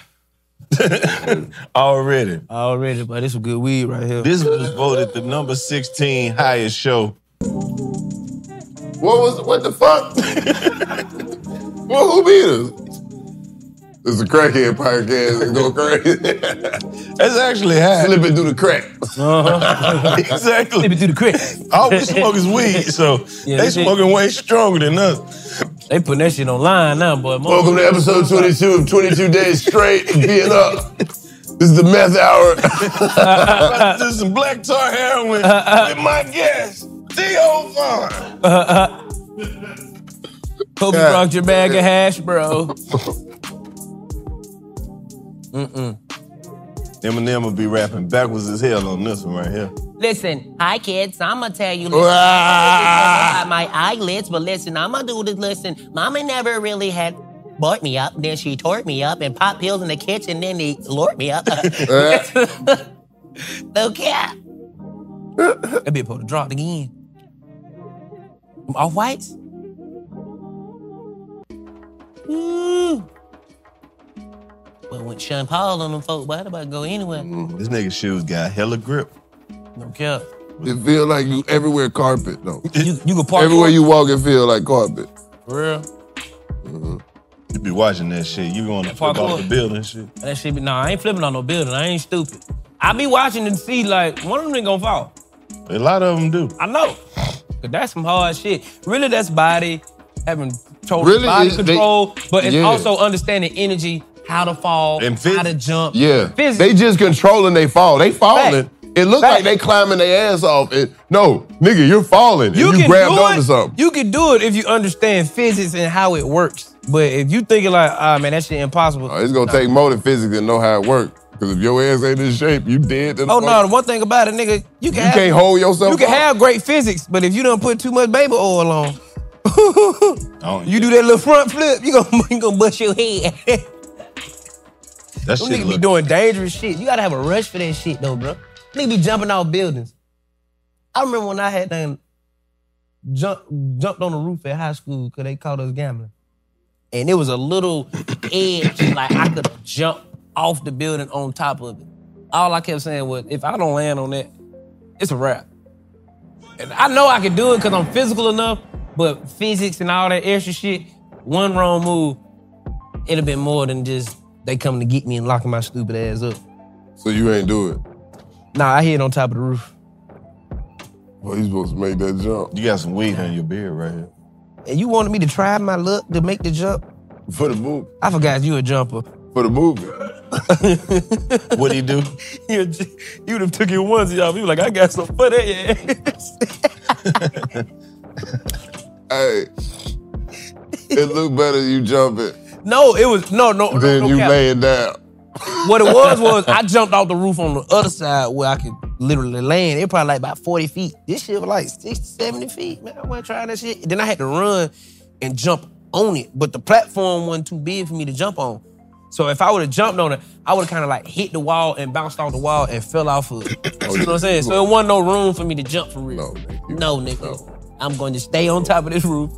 Speaker 4: Already.
Speaker 3: already, but this some good weed right here.
Speaker 4: This was voted the number sixteen highest show.
Speaker 2: What was, what the fuck? Well, who beat us? It's a crackhead podcast. It's go crazy.
Speaker 4: That's actually high.
Speaker 2: Slip it through the crack.
Speaker 4: Exactly.
Speaker 3: Let me do the crit.
Speaker 4: All we smoke is weed, so
Speaker 3: Yeah,
Speaker 4: they
Speaker 3: they did.
Speaker 4: smoking way stronger than us.
Speaker 3: They putting that shit online now, boy.
Speaker 2: Welcome to episode twenty-two of twenty-two Days Straight of Being Up. This is the meth hour.
Speaker 4: About to do some black tar heroin with my guest, T O Vaughn.
Speaker 3: Hope you
Speaker 2: God
Speaker 3: brought your bag of hash, bro. Mm-mm.
Speaker 4: Eminem will be rapping backwards as hell on this one right here.
Speaker 7: Listen, hi kids, I'ma tell you
Speaker 2: Wow.
Speaker 7: about my eyelids, but listen, I'ma do this. Listen, Mama never really had bought me up, then she tore me up and popped pills in the kitchen, then they lured me up. No cap.
Speaker 3: That bitch supposed to drop again.
Speaker 7: Off whites? Ooh. But when Sean Paul on them folk, why about to go anywhere?
Speaker 4: This nigga shoes got hella grip.
Speaker 3: No cap.
Speaker 2: It feel like you everywhere carpet though.
Speaker 3: You, you can park
Speaker 2: Everywhere you walk, it feel like carpet.
Speaker 3: For real?
Speaker 4: You be watching that shit. You gonna flip
Speaker 3: parkour.
Speaker 4: off the building shit.
Speaker 3: That shit be, nah, I ain't flipping on no building. I ain't stupid. I be watching and see, like, one of them ain't gonna fall.
Speaker 4: A lot of them do.
Speaker 3: I know. Cause that's some hard shit. Really, that's body, having total
Speaker 2: Really,
Speaker 3: body
Speaker 2: it's- they-
Speaker 3: control, but it's
Speaker 2: yeah.
Speaker 3: also understanding energy, how to fall,
Speaker 4: And phys-
Speaker 3: how to jump.
Speaker 2: Yeah.
Speaker 3: Physics.
Speaker 2: They just controlling they fall. They falling.
Speaker 3: Fact.
Speaker 2: It look
Speaker 3: Fact.
Speaker 2: like they climbing their ass off. It, no, nigga, you're falling.
Speaker 3: You
Speaker 2: and you
Speaker 3: can
Speaker 2: grabbed
Speaker 3: do
Speaker 2: onto
Speaker 3: it.
Speaker 2: something.
Speaker 3: You can do it if you understand physics and how it works. But if you thinking like, ah man, that shit impossible.
Speaker 2: Oh, it's gonna take more than physics to know how it works. Because if your ass ain't in shape, you dead. to the
Speaker 3: Oh
Speaker 2: fuck.
Speaker 3: no, the one thing about it, nigga, you can
Speaker 2: You
Speaker 3: have,
Speaker 2: can't hold yourself
Speaker 3: you can
Speaker 2: up.
Speaker 3: have great physics, but if you don't put too much baby oil on,
Speaker 4: Oh,
Speaker 3: you do that little front flip, you gonna you gonna bust your head.
Speaker 4: That
Speaker 3: Them
Speaker 4: shit
Speaker 3: niggas be
Speaker 4: look.
Speaker 3: doing dangerous shit. You gotta have a rush for that shit though, bro. Niggas be jumping off buildings. I remember when I had done jump, jumped on the roof at high school because they called us gambling. And it was a little edge, like I could jump off the building on top of it. All I kept saying was, if I don't land on that, it's a wrap. And I know I can do it because I'm physical enough, but physics and all that extra shit, one wrong move, it'd have been more than just they coming to get me and locking my stupid ass up.
Speaker 2: So you ain't do it.
Speaker 3: Nah, I hit on top of the roof.
Speaker 2: Well, you supposed to make that jump.
Speaker 4: You got some weed on your beard right here.
Speaker 3: And you wanted me to try my luck to make the jump?
Speaker 2: For the movie.
Speaker 3: I forgot you a jumper.
Speaker 2: For the movie.
Speaker 4: What'd he do?
Speaker 3: you you would have took your onesie off. You like, I got some for that.
Speaker 2: Hey. It look better you jumping.
Speaker 3: No, it was no, no.
Speaker 2: Then
Speaker 3: no, no
Speaker 2: you
Speaker 3: cap.
Speaker 2: lay it down.
Speaker 3: What it was was I jumped off the roof on the other side where I could literally land. It probably like about forty feet. This shit was like sixty, seventy feet. Man, I wasn't trying that shit. Then I had to run and jump on it. But the platform wasn't too big for me to jump on. So if I would have jumped on it, I would have kind of like hit the wall and bounced off the wall and fell off of it. You know what I'm saying? So there wasn't no room for me to jump for real.
Speaker 2: No, nigga.
Speaker 3: No, nigga. No. I'm going to stay on top of this roof.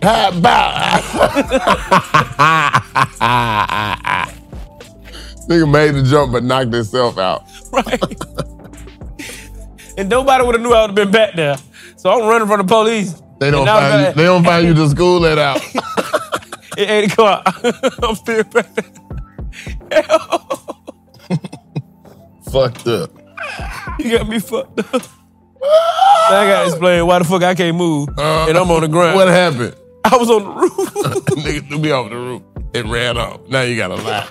Speaker 2: Nigga made the jump but knocked himself out.
Speaker 3: Right. And nobody would have knew I would have been back there. So I'm running from the police.
Speaker 2: They don't
Speaker 3: And I was
Speaker 2: find you,
Speaker 3: like-
Speaker 2: they don't find you to school let out.
Speaker 3: At eight o'clock. I'm still back there.
Speaker 4: Fucked up.
Speaker 3: You got me fucked up. Now I gotta explain why the fuck I can't move
Speaker 2: Uh,
Speaker 3: and I'm on the ground.
Speaker 2: What happened?
Speaker 3: I was on the roof.
Speaker 2: Nigga threw me off the roof and ran off. Now you gotta lie.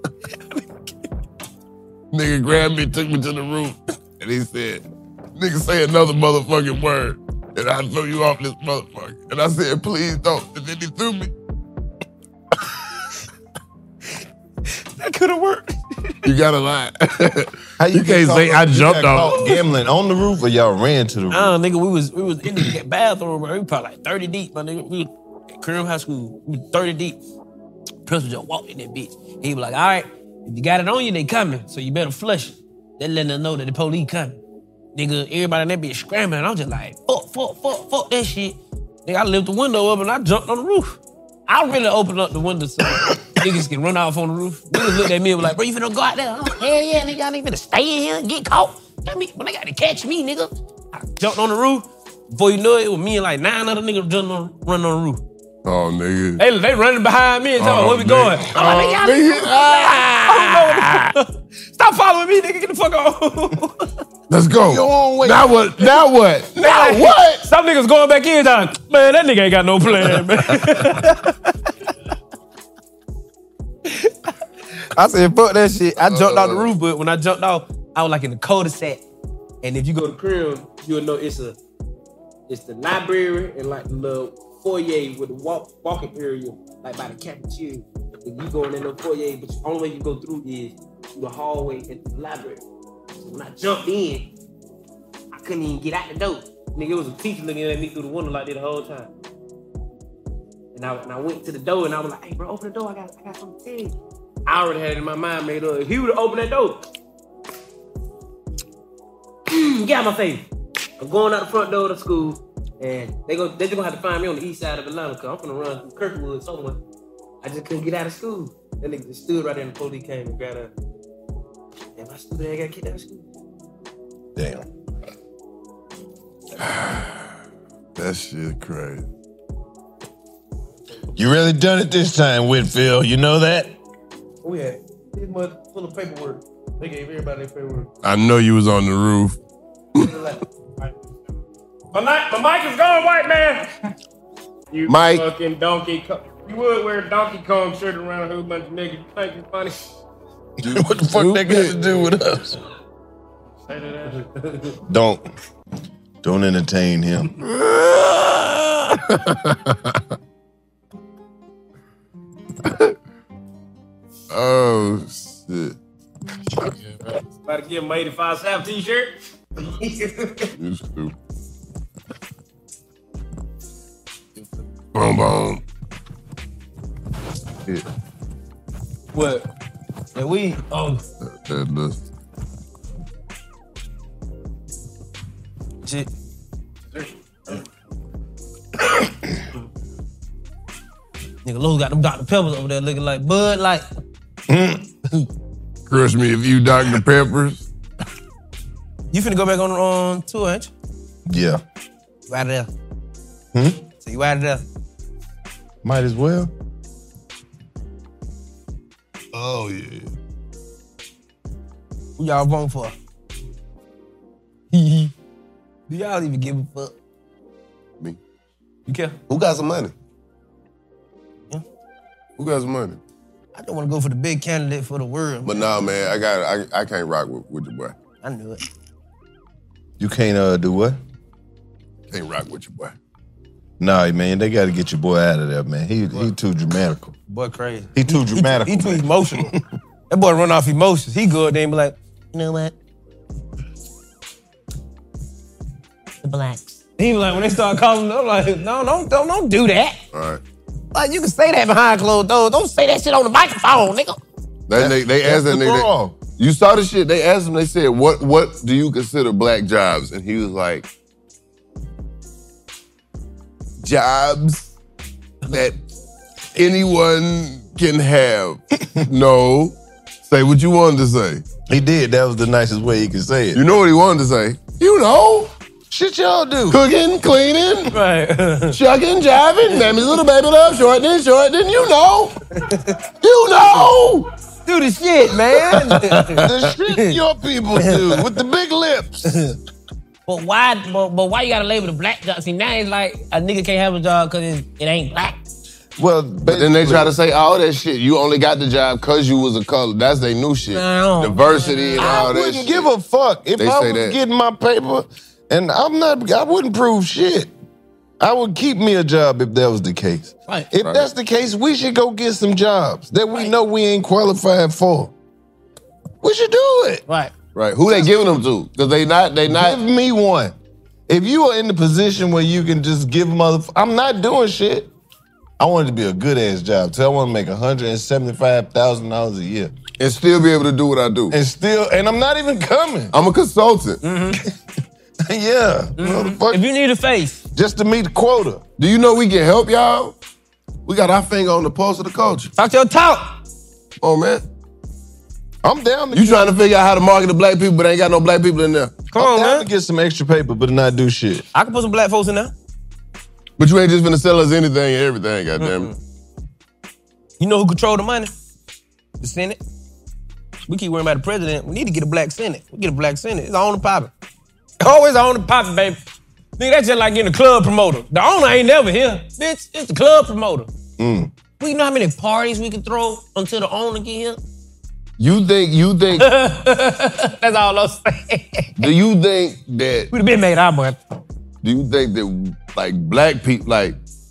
Speaker 2: Nigga grabbed me, took me to the roof, and he said, nigga say another motherfucking word, and I throw you off this motherfucker. And I said, please don't. And then he threw me.
Speaker 3: That could have worked.
Speaker 2: You gotta lie.
Speaker 4: How
Speaker 2: You
Speaker 4: get
Speaker 2: can't
Speaker 4: caught-
Speaker 2: say I
Speaker 4: you
Speaker 2: jumped
Speaker 4: got
Speaker 2: off.
Speaker 4: caught gambling on the roof or y'all ran to the roof?
Speaker 3: Nah, nigga, we was we was in the bathroom, bro. We probably like thirty deep, my nigga. We at Cream High School. We was thirty deep. Principal just walked in that bitch. He was like, all right, if you got it on you, they coming. So you better flush it. They letting them know that the police coming. Nigga, everybody in that bitch scrambling. I'm just like, fuck, fuck, fuck, fuck that shit. Nigga, I lift the window up and I jumped on the roof. I really opened up the window so niggas can run off on the roof. Niggas looked at me and was like, bro, you finna go out there? I'm like, hell yeah, nigga, y'all ain't finna stay in here and get caught. Tell me, when they got to catch me, nigga. I jumped on the roof. Before you know it, it was me and like nine other niggas jumping on, running on the roof.
Speaker 2: Oh, nigga.
Speaker 3: They, they running behind me and talking,
Speaker 2: Oh,
Speaker 3: where we
Speaker 2: nigga.
Speaker 3: going? I'm like,
Speaker 2: Oh,
Speaker 3: nigga,
Speaker 2: nigga.
Speaker 3: I don't know what the fuck. Stop following me, nigga. Get the fuck on.
Speaker 2: Let's go.
Speaker 4: Your own way.
Speaker 2: Now what? Now what? Now what?
Speaker 3: Some niggas going back in, time. Man, that nigga ain't got no plan, man. I said, fuck that shit. I jumped off the roof, but when I jumped off, I was like in the cul-de-sac. And if you go to crib, you'll know it's a, it's the library and like the little foyer with the walk, walking area, like by the cafeteria. And you going in the foyer, but the only way you go through is through the hallway and the library. So when I jumped in, I couldn't even get out the door. Nigga, it was a teacher looking at me through the window like that the whole time. And I, and I went to the door and I was like, hey, bro, open the door. I got, I got something to tell you. I already had it in my mind made up. If he would have opened that door, get out my face. I'm going out the front door of the school and they go, they just gonna have to find me on the east side of Atlanta because I'm gonna run through Kirkwood somewhere. I just couldn't get out of school. That nigga just stood right there and the police came and got her. Damn, my stupid ass got kicked out of school.
Speaker 4: Damn.
Speaker 2: That shit crazy.
Speaker 4: You really done it this time, Whitfield. You know that?
Speaker 3: Oh yeah, this mud full of paperwork. They gave everybody their paperwork.
Speaker 2: I know you was on the roof.
Speaker 3: My, mic, my mic is gone, white man. You
Speaker 2: Mike.
Speaker 3: fucking Donkey Kong. You would wear a Donkey Kong shirt around a whole bunch of niggas. You think you funny?
Speaker 4: What the fuck that got to do with us?
Speaker 3: Say that.
Speaker 4: Don't. Don't entertain him.
Speaker 2: Oh, shit.
Speaker 3: About to give him my eighty-five South t-shirt.
Speaker 2: You stupid. Boom, boom. Yeah,
Speaker 3: What? That we? Oh,
Speaker 2: that, that list.
Speaker 3: shit. Nigga, Lou got them Doctor Peppers over there looking like Bud Light.
Speaker 2: Crush me if you Doctor Peppers.
Speaker 3: You finna go back on on tour, ain't you?
Speaker 4: Yeah.
Speaker 3: You out of there.
Speaker 4: Hmm?
Speaker 3: So you out of there.
Speaker 4: Might as well.
Speaker 2: Oh, yeah.
Speaker 3: Who y'all voting for? Do y'all even give a fuck?
Speaker 2: Me.
Speaker 3: You care?
Speaker 2: Who got some money?
Speaker 3: Yeah.
Speaker 2: Who got some money?
Speaker 3: I don't want to go for the big candidate for the world.
Speaker 2: But nah, man, I got I I can't rock with, with your boy.
Speaker 3: I knew it.
Speaker 4: You can't uh do what?
Speaker 2: Can't rock with your boy.
Speaker 4: Nah, man, they got to get your boy out of there, man. He he too dramatical.
Speaker 3: Boy, crazy.
Speaker 4: He too dramatical.
Speaker 3: He, he too emotional. That boy run off emotions. He good, then be like,
Speaker 7: You know what? The blacks.
Speaker 3: he be like, when they start calling him, I'm like, no, don't, don't, don't do that.
Speaker 2: All right.
Speaker 3: Like, you can say that behind closed doors. Don't say that shit on the microphone, nigga.
Speaker 2: They, they, they asked that
Speaker 4: the
Speaker 2: nigga.
Speaker 4: brawl.
Speaker 2: You saw the shit. They asked him. They said, "What what do you consider black jobs?" And he was like, "Jobs that anyone can have." No, say what you wanted to say.
Speaker 4: He did. That was the nicest way he could say it.
Speaker 2: You know what he wanted to say. You know,
Speaker 4: Shit y'all do.
Speaker 2: cooking, cleaning,
Speaker 3: Right.
Speaker 2: chucking, jiving, mammy's little baby love, shortening, shortening. You know, you know.
Speaker 3: do the shit, man.
Speaker 4: The shit your people do with the big lips.
Speaker 7: But why? But, but why you gotta label the black job? See, now it's like a nigga can't have a job because it ain't black.
Speaker 4: Well,
Speaker 2: But then they try to say all that shit. You only got the job because you was a color. That's their new shit.
Speaker 7: No.
Speaker 2: Diversity and
Speaker 4: I
Speaker 2: all that
Speaker 4: wouldn't
Speaker 2: shit.
Speaker 4: give a fuck if
Speaker 2: They
Speaker 4: I
Speaker 2: say
Speaker 4: was
Speaker 2: that.
Speaker 4: getting my paper, and I'm not. I wouldn't prove shit. I would keep me a job if that was the case.
Speaker 7: Right.
Speaker 4: If
Speaker 2: Right.
Speaker 4: that's the case, we should go get some jobs that we know we ain't qualified for. We should do it.
Speaker 7: Right.
Speaker 2: Right. Who they giving them to? Because they not, they
Speaker 4: Give
Speaker 2: not.
Speaker 4: me one. If you are in the position where you can just give motherfucker, I'm not doing shit. I want it to be a good ass job. So I want to make one hundred seventy-five thousand dollars a year.
Speaker 2: And still be able to do what I do.
Speaker 4: And still, and I'm not even coming.
Speaker 2: I'm a consultant.
Speaker 4: Yeah. Motherfucker.
Speaker 3: If you need a face,
Speaker 4: Just to meet the quota.
Speaker 2: Do you know we can help y'all? We got our finger on the pulse of the culture.
Speaker 3: talk your talk.
Speaker 2: Oh, man.
Speaker 4: I'm down to
Speaker 2: You
Speaker 4: get,
Speaker 2: trying to figure out how to market the black people, but ain't got no black people in there.
Speaker 3: Come
Speaker 4: I'm
Speaker 3: on,
Speaker 4: down
Speaker 3: man.
Speaker 4: to get some extra paper, but not do shit.
Speaker 3: I can put some black folks in there.
Speaker 2: But you ain't just finna sell us anything and everything, goddamn it.
Speaker 3: You know who control the money? The Senate. We keep worrying about the president. We need to get a black Senate. We get a black Senate. It's on the popping. Always on the popping, baby. Nigga, that's just like getting a club promoter. The owner ain't never here. Bitch, it's the club promoter.
Speaker 4: Mm.
Speaker 3: We know how many parties we can throw until the owner get here?
Speaker 2: You think, you think,
Speaker 3: That's all I'm saying.
Speaker 2: do you think that,
Speaker 3: We'd have been made our money.
Speaker 2: do you think that, like, black people, like,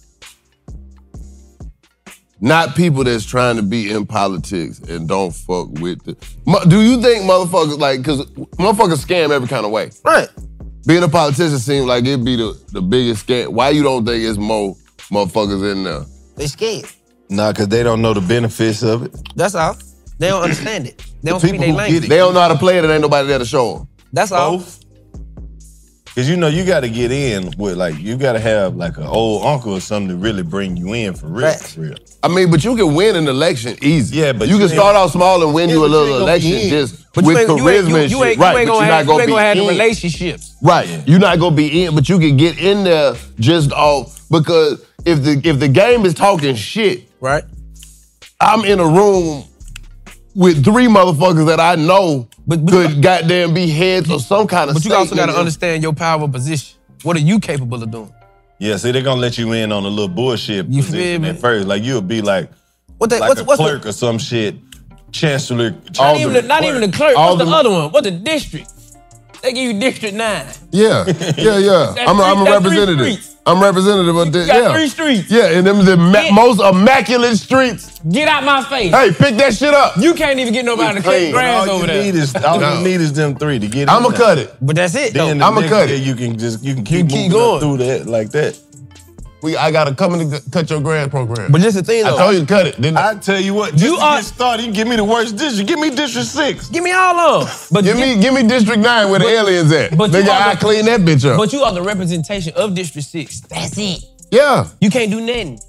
Speaker 2: not people that's trying to be in politics and don't fuck with the, Mo- do you think motherfuckers, like, because motherfuckers scam every kind of way.
Speaker 3: Right.
Speaker 2: Being a politician seems like it'd be the, the biggest scam. Why you don't think it's more motherfuckers in there?
Speaker 3: They scared.
Speaker 4: Nah, because they don't know the benefits of it.
Speaker 3: That's all. They don't understand it. They don't
Speaker 4: The
Speaker 3: speak
Speaker 4: people
Speaker 3: their
Speaker 4: who
Speaker 3: language.
Speaker 4: get
Speaker 2: They don't know how to play it and ain't nobody there to show them.
Speaker 3: That's all.
Speaker 4: Both. Because you know, you got to get in with, like, you got to have, like, an old uncle or something to really bring you in for real.
Speaker 3: Right.
Speaker 4: For real.
Speaker 2: I mean, but you can win an election easy.
Speaker 4: Yeah, but
Speaker 2: you,
Speaker 4: you
Speaker 2: can
Speaker 4: ain't-
Speaker 2: start off small and win
Speaker 4: Yeah,
Speaker 2: you a
Speaker 4: but you
Speaker 2: little
Speaker 4: ain't gonna
Speaker 2: election
Speaker 4: be in.
Speaker 2: just
Speaker 3: But
Speaker 2: with
Speaker 3: you ain't, you
Speaker 2: charisma
Speaker 3: ain't, you,
Speaker 2: and
Speaker 3: you
Speaker 2: shit.
Speaker 3: ain't,
Speaker 2: right,
Speaker 3: you ain't
Speaker 2: but
Speaker 3: gonna
Speaker 2: you're
Speaker 3: have,
Speaker 2: not gonna
Speaker 3: you ain't
Speaker 2: be
Speaker 3: gonna have the
Speaker 2: in.
Speaker 3: relationships.
Speaker 2: Right, you're not gonna be in, but you can get in there just off because if the if the game is talking shit,
Speaker 3: Right.
Speaker 2: I'm in a room with three motherfuckers that I know
Speaker 3: But- but-
Speaker 2: could goddamn be heads or some kind of.
Speaker 3: But you also got to
Speaker 2: statement.
Speaker 3: understand your power of position. What are you capable of doing?
Speaker 4: Yeah, see, they're going to let you in on a little bullshit
Speaker 3: You feel
Speaker 4: position
Speaker 3: me?
Speaker 4: at first. Like, you'll be like,
Speaker 3: What the,
Speaker 4: like
Speaker 3: what's,
Speaker 4: a
Speaker 3: what's
Speaker 4: clerk
Speaker 3: the,
Speaker 4: or some shit, chancellor.
Speaker 3: not,
Speaker 2: All
Speaker 3: even
Speaker 2: the
Speaker 3: the, not even the clerk.
Speaker 2: All
Speaker 3: What's the,
Speaker 2: the-
Speaker 3: other one? What's the district? They give you District nine.
Speaker 2: Yeah, yeah, yeah.
Speaker 3: That's
Speaker 2: I'm, a, I'm a
Speaker 3: three- that's three
Speaker 2: representative.
Speaker 3: streets.
Speaker 2: I'm representative of this.
Speaker 3: got
Speaker 2: Yeah,
Speaker 3: three streets.
Speaker 2: Yeah, and them the ma-
Speaker 3: Yeah.
Speaker 2: most immaculate streets.
Speaker 3: Get out my face.
Speaker 2: Hey, pick that shit up.
Speaker 3: You can't even get nobody to cut
Speaker 2: Clean.
Speaker 3: grass
Speaker 4: all
Speaker 3: over
Speaker 4: you
Speaker 3: there.
Speaker 4: need is all
Speaker 2: No.
Speaker 4: you need is them three to get.
Speaker 2: I'ma
Speaker 4: in there.
Speaker 2: cut it.
Speaker 3: But that's it, though.
Speaker 4: Then the
Speaker 2: I'ma
Speaker 4: next
Speaker 2: cut
Speaker 4: year
Speaker 2: it.
Speaker 4: You can just you can keep,
Speaker 3: keep
Speaker 4: moving
Speaker 3: going.
Speaker 4: up through that like that.
Speaker 2: We, I gotta come in to cut your grass program.
Speaker 3: But just the thing,
Speaker 2: I
Speaker 3: though.
Speaker 2: told you to cut it, didn't I?
Speaker 4: I tell you what, just
Speaker 3: You
Speaker 4: to
Speaker 3: are-
Speaker 4: get started, you give me the worst district. Give me District Six.
Speaker 3: Give me all of them. But
Speaker 2: Give
Speaker 3: you-
Speaker 2: me, give me District Nine where the
Speaker 3: But-
Speaker 2: aliens at.
Speaker 3: but you
Speaker 2: Nigga,
Speaker 3: are
Speaker 2: I
Speaker 3: the-
Speaker 2: clean that bitch up.
Speaker 3: But you are the representation of District six. That's it.
Speaker 2: yeah,
Speaker 3: You can't do nothing. You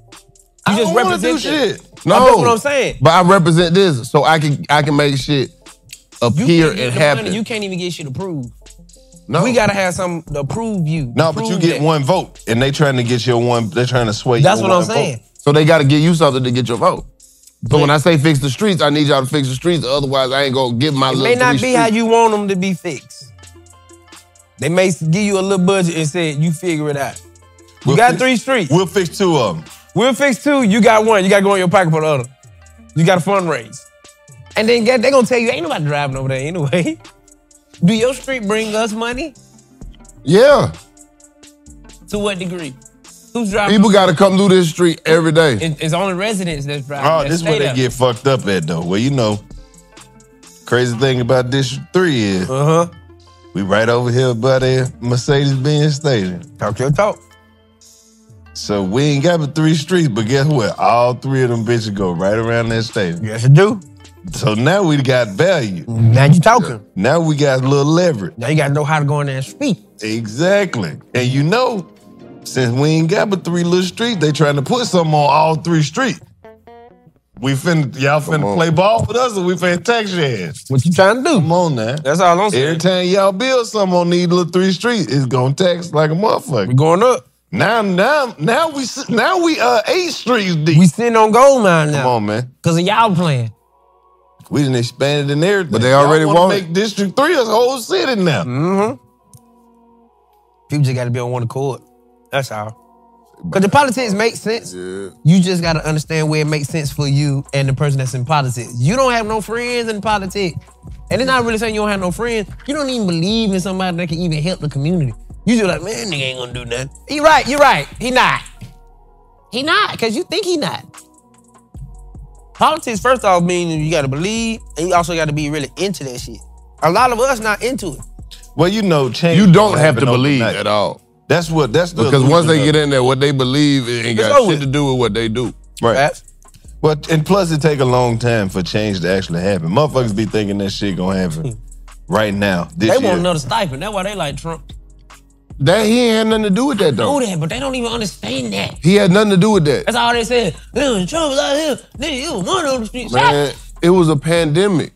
Speaker 4: I
Speaker 3: just
Speaker 4: don't wanna
Speaker 3: represent
Speaker 4: do
Speaker 3: them.
Speaker 4: shit.
Speaker 2: no.
Speaker 3: That's what I'm saying.
Speaker 2: But I represent this, so I can, I can make shit
Speaker 3: You
Speaker 2: appear
Speaker 3: can't get
Speaker 2: and
Speaker 3: the
Speaker 2: happen.
Speaker 3: money, you can't even get shit approved.
Speaker 2: no,
Speaker 3: We gotta have some to approve you.
Speaker 4: No, but you
Speaker 3: Prove
Speaker 4: get
Speaker 3: that.
Speaker 4: one vote, and they trying to get your one. They trying to sway.
Speaker 3: That's
Speaker 4: your
Speaker 3: what I'm
Speaker 4: one vote.
Speaker 3: saying.
Speaker 2: So they gotta give you something to get your vote. So
Speaker 3: But-
Speaker 2: when I say fix the streets, I need y'all to fix the streets. Otherwise, I ain't gonna give my
Speaker 3: It
Speaker 2: little
Speaker 3: may not
Speaker 2: three
Speaker 3: be how
Speaker 2: streets.
Speaker 3: you want them to be fixed. They may give you a little budget and say, you figure it out. You
Speaker 4: We'll
Speaker 3: got
Speaker 4: fix-
Speaker 3: three streets.
Speaker 4: We'll fix two of them.
Speaker 3: We'll fix two. You got one. You got to go in your pocket for the other. You got to fundraise. And then they're going to tell you, ain't nobody driving over there anyway. Do your street bring us money?
Speaker 2: Yeah,
Speaker 3: To what degree? Who's driving?
Speaker 2: People got to come through this street every day.
Speaker 3: It, it's only residents that's driving.
Speaker 4: Oh,
Speaker 3: that
Speaker 4: this is
Speaker 3: stay
Speaker 4: where they
Speaker 3: there.
Speaker 4: get fucked up at, though. Well, you know, crazy thing about District three is
Speaker 3: Uh-huh.
Speaker 4: we right over here by the Mercedes-Benz Stadium.
Speaker 3: Talk your talk.
Speaker 4: So we ain't got but three streets, but guess what? All three of them bitches go right around that stadium.
Speaker 3: Yes, it do.
Speaker 4: So now we got value.
Speaker 3: Now you talking.
Speaker 4: Now we got a little leverage.
Speaker 3: Now you got to know how to go in that street.
Speaker 4: Exactly. And you know, since we ain't got but three little streets, they trying to put something on all three streets. We finna, y'all finna play ball with us or we finna tax your ass?
Speaker 3: What you trying to do?
Speaker 4: Come on now.
Speaker 3: That's all I'm saying.
Speaker 4: Every time y'all build something on these little three streets, it's gonna tax like a motherfucker.
Speaker 3: We going up.
Speaker 4: Now, now, now we s- now we uh eight streets deep.
Speaker 3: We sitting on gold mine now.
Speaker 4: Come on, man.
Speaker 3: Because of y'all playing.
Speaker 4: We done expanded in everything.
Speaker 2: But they already
Speaker 4: Y'all wanna
Speaker 2: want it.
Speaker 4: make District three a whole city now.
Speaker 3: Mm-hmm. People just got to be on one accord. That's all. Because the politics make sense.
Speaker 2: Yeah.
Speaker 3: You just got to understand where it makes sense for you and the person that's in politics. You don't have no friends in politics. And it's not really saying you don't have no friends. You don't even believe in somebody that can even help the community. You just like, man, nigga ain't gonna do nothing. He right, you right. He not. He not, because you think he not. Politics, first off, means you got to believe, and you also got to be really into that shit. A lot of us not into it.
Speaker 4: Well, you know, change.
Speaker 2: You don't have to
Speaker 4: happen
Speaker 2: believe
Speaker 4: overnight.
Speaker 2: at all.
Speaker 4: That's what. That's the
Speaker 2: Because once they
Speaker 4: illusion
Speaker 2: get
Speaker 4: of-
Speaker 2: in there, what they believe, it ain't
Speaker 3: It's
Speaker 2: got
Speaker 3: over
Speaker 2: shit to do with what they do.
Speaker 4: right.
Speaker 3: Facts.
Speaker 4: Well, and plus it take a long time for change to actually happen. Motherfuckers be thinking that shit gonna happen right now. This
Speaker 3: They
Speaker 4: year.
Speaker 3: want another stipend. That's why they like Trump.
Speaker 2: That he ain't had nothing to do with that though.
Speaker 3: Know that, but they don't even understand that.
Speaker 2: He had nothing to do with that.
Speaker 3: That's all they said. Man, Trump was out here. Nigga, you was one on the street.
Speaker 2: Man, it was a pandemic.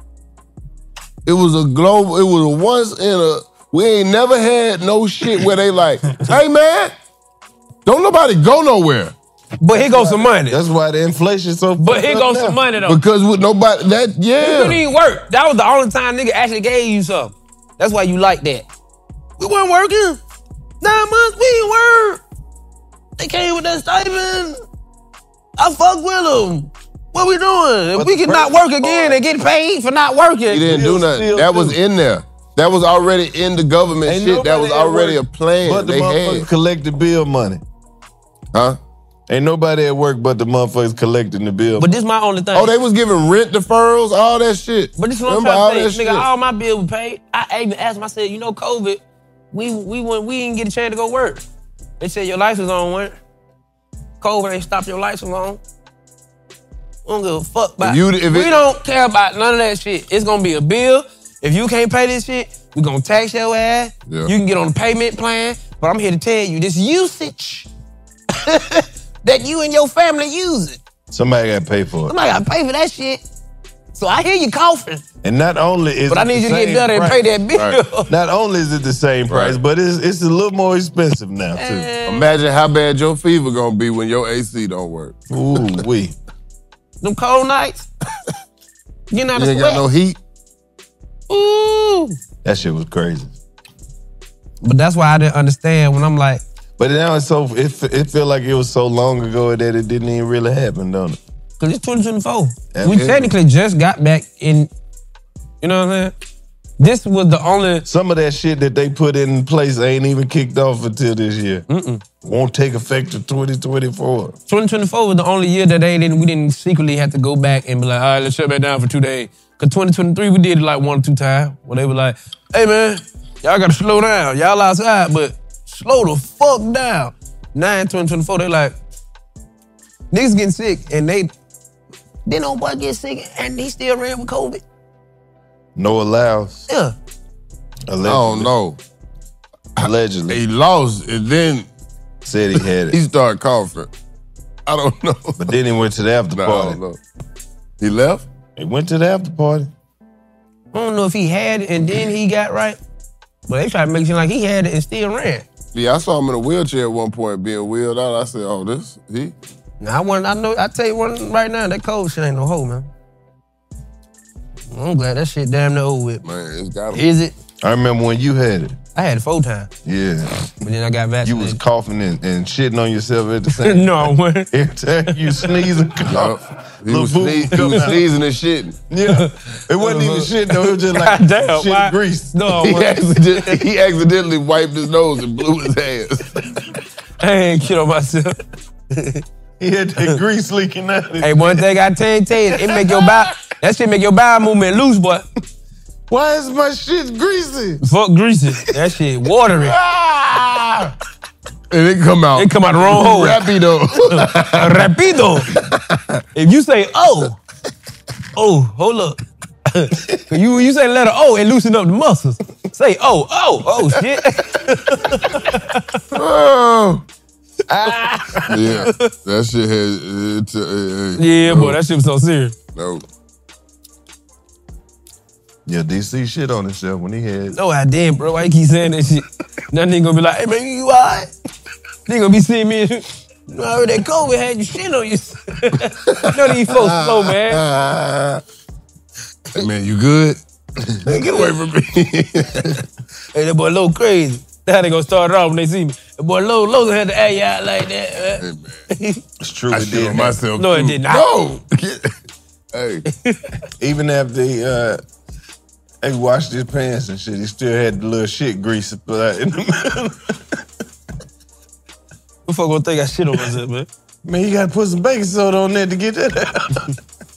Speaker 2: It was a global, it was a once in a, we ain't never had no shit where they like, hey man, don't nobody go nowhere.
Speaker 3: But here goes some money.
Speaker 4: That's why the inflation so.
Speaker 3: But
Speaker 4: fucked
Speaker 3: here
Speaker 4: up
Speaker 3: goes
Speaker 4: now.
Speaker 3: some money though.
Speaker 2: Because with nobody, that,
Speaker 3: It couldn't
Speaker 2: yeah.
Speaker 3: even work. That was the only time nigga actually gave you something. That's why you like that. We weren't working. Nine months, we ain't work. They came with that stipend. I fuck with them. What we doing? If
Speaker 4: But
Speaker 3: we
Speaker 4: the
Speaker 3: can not
Speaker 4: first
Speaker 3: work again and get paid for not working.
Speaker 2: He didn't do
Speaker 4: Still-
Speaker 2: nothing.
Speaker 4: still
Speaker 2: That was
Speaker 4: do.
Speaker 2: in there. That was already in the government
Speaker 4: Ain't
Speaker 2: shit. That was
Speaker 4: nobody at
Speaker 2: already
Speaker 4: work
Speaker 2: a plan
Speaker 4: But the
Speaker 2: they
Speaker 4: motherfuckers
Speaker 2: had.
Speaker 4: collected bill money.
Speaker 2: Huh?
Speaker 4: Ain't nobody at work but the motherfuckers collecting the bill.
Speaker 3: But this my only thing.
Speaker 2: Oh, they was giving rent deferrals, all that shit.
Speaker 3: But this is what I'm
Speaker 2: Remember all
Speaker 3: trying
Speaker 2: that
Speaker 3: to say.
Speaker 2: shit?
Speaker 3: Nigga, all my bills were paid. I even asked them, I said, you know, COVID, we we went, we didn't get a chance to go work. They said your license on went. COVID ain't stopped your license on. We don't give a fuck about
Speaker 2: If you- if
Speaker 3: We
Speaker 2: it-
Speaker 3: don't care about none of that shit. It's gonna be a bill. If you can't pay this shit, we gonna tax your ass.
Speaker 2: Yeah.
Speaker 3: You can get on the payment plan. But I'm here to tell you, this usage that you and your family use it.
Speaker 4: Somebody got to pay for it.
Speaker 3: Somebody gotta pay for that shit. So I hear you coughing.
Speaker 4: And not only is
Speaker 3: But
Speaker 4: it
Speaker 3: I need
Speaker 4: the
Speaker 3: you to get
Speaker 4: same
Speaker 3: better and
Speaker 4: price-
Speaker 3: pay that bill.
Speaker 2: Right.
Speaker 4: Not only is it the same price,
Speaker 2: Right.
Speaker 4: but it's it's a little more expensive now too.
Speaker 2: Imagine how bad your fever gonna be when your A C don't work.
Speaker 4: Ooh wee.
Speaker 3: Them cold nights. Getting out
Speaker 2: You
Speaker 3: of
Speaker 2: ain't
Speaker 3: sweat.
Speaker 2: got no heat.
Speaker 3: Ooh.
Speaker 4: That shit was crazy.
Speaker 3: But that's why I didn't understand when I'm like,
Speaker 4: But now it's so it fe- it feel like it was so long ago that it didn't even really happen, don't it?
Speaker 3: cause it's twenty twenty-four.
Speaker 4: Yeah,
Speaker 3: we
Speaker 4: yeah.
Speaker 3: technically just got back in, you know what I'm saying? This was the only,
Speaker 4: Some of that shit that they put in place ain't even kicked off until this year.
Speaker 3: Mm-mm.
Speaker 4: Won't take effect till twenty twenty-four.
Speaker 3: twenty twenty-four was the only year that they didn't, we didn't secretly have to go back and be like, all right, let's shut back down for two days. Cause twenty twenty-three, we did it like one or two times where they were like, hey man, y'all gotta slow down. Y'all outside, but slow the fuck down. Now in twenty twenty-four, they like, niggas getting sick and they, then old boy get sick and he still ran with COVID.
Speaker 4: No allows.
Speaker 3: Yeah.
Speaker 4: Allegedly.
Speaker 2: I don't know.
Speaker 4: Allegedly.
Speaker 2: He lost and then
Speaker 4: Said he had
Speaker 2: he
Speaker 4: it.
Speaker 2: started coughing. I don't know.
Speaker 4: But then he went to the after
Speaker 2: Nah, I
Speaker 4: party.
Speaker 2: don't know. He left?
Speaker 4: He went to the after party.
Speaker 3: I don't know if he had it and then he got right, but they tried to make it seem like he had it and still ran.
Speaker 2: Yeah, I saw him in a wheelchair at one point being wheeled out. I said, oh, this, he?
Speaker 3: Now I want, I know, I tell you one right now, that COVID shit ain't no hoe, man. I'm glad that shit damn near over with.
Speaker 2: Man, it's got him.
Speaker 3: Is it?
Speaker 4: I remember when you had it.
Speaker 3: I had it four times,
Speaker 4: Yeah.
Speaker 3: but then I got
Speaker 4: You
Speaker 3: vaccinated.
Speaker 4: was coughing and, and shitting on yourself at the same
Speaker 3: no, I wasn't.
Speaker 4: Every time you sneeze and cough.
Speaker 2: He
Speaker 4: little
Speaker 2: was,
Speaker 4: boo
Speaker 2: sneeze, he
Speaker 4: come
Speaker 2: was
Speaker 4: out.
Speaker 2: sneezing and shitting.
Speaker 4: Yeah. It wasn't even shit though. It was just like
Speaker 3: Damn,
Speaker 4: shit
Speaker 3: why?
Speaker 4: grease.
Speaker 3: No, I
Speaker 2: He
Speaker 3: wasn't.
Speaker 2: accidentally, he accidentally wiped his nose and blew his ass.
Speaker 3: I ain't kid on myself.
Speaker 4: He had that grease leaking out.
Speaker 3: Hey, one thing I tell you, tell you, it make your bowel, that shit make your bowel movement loose, boy.
Speaker 4: Why is my shit greasy?
Speaker 3: Fuck greasy. That shit watery.
Speaker 2: And it come out.
Speaker 3: It come out the wrong hole.
Speaker 2: Rapido.
Speaker 3: Rapido. If you say oh, oh, hold up. you you say letter O and loosen up the muscles. Say oh, oh, oh shit.
Speaker 2: Oh. Yeah, that shit had. It, uh,
Speaker 3: Yeah,
Speaker 2: no,
Speaker 3: boy, that shit was so serious.
Speaker 2: No.
Speaker 4: Yeah, D C shit on himself when he had.
Speaker 3: No, I did, bro. Why you keep saying that shit? That nigga gonna be like, hey man, you alright? Nigga gonna be seeing me. You know, I heard that COVID had you shit on you. None of these folks slow, man.
Speaker 2: Hey man, you good? Get away from me.
Speaker 3: Hey, that boy Low crazy. That's how they gonna start it off when they see me. That boy Low, Low had to act you out like that. Man.
Speaker 2: Hey, man.
Speaker 4: It's true.
Speaker 2: I
Speaker 4: It
Speaker 2: shit
Speaker 4: did
Speaker 2: on
Speaker 4: happen.
Speaker 2: myself.
Speaker 3: No, it
Speaker 2: too.
Speaker 3: did not.
Speaker 2: No. Hey.
Speaker 4: Even after he, uh, he washed his pants and shit, he still had the little shit grease put out in the middle.
Speaker 3: Who fuck gonna think I shit on myself, man?
Speaker 4: Man, you gotta put some baking soda on there to get that out.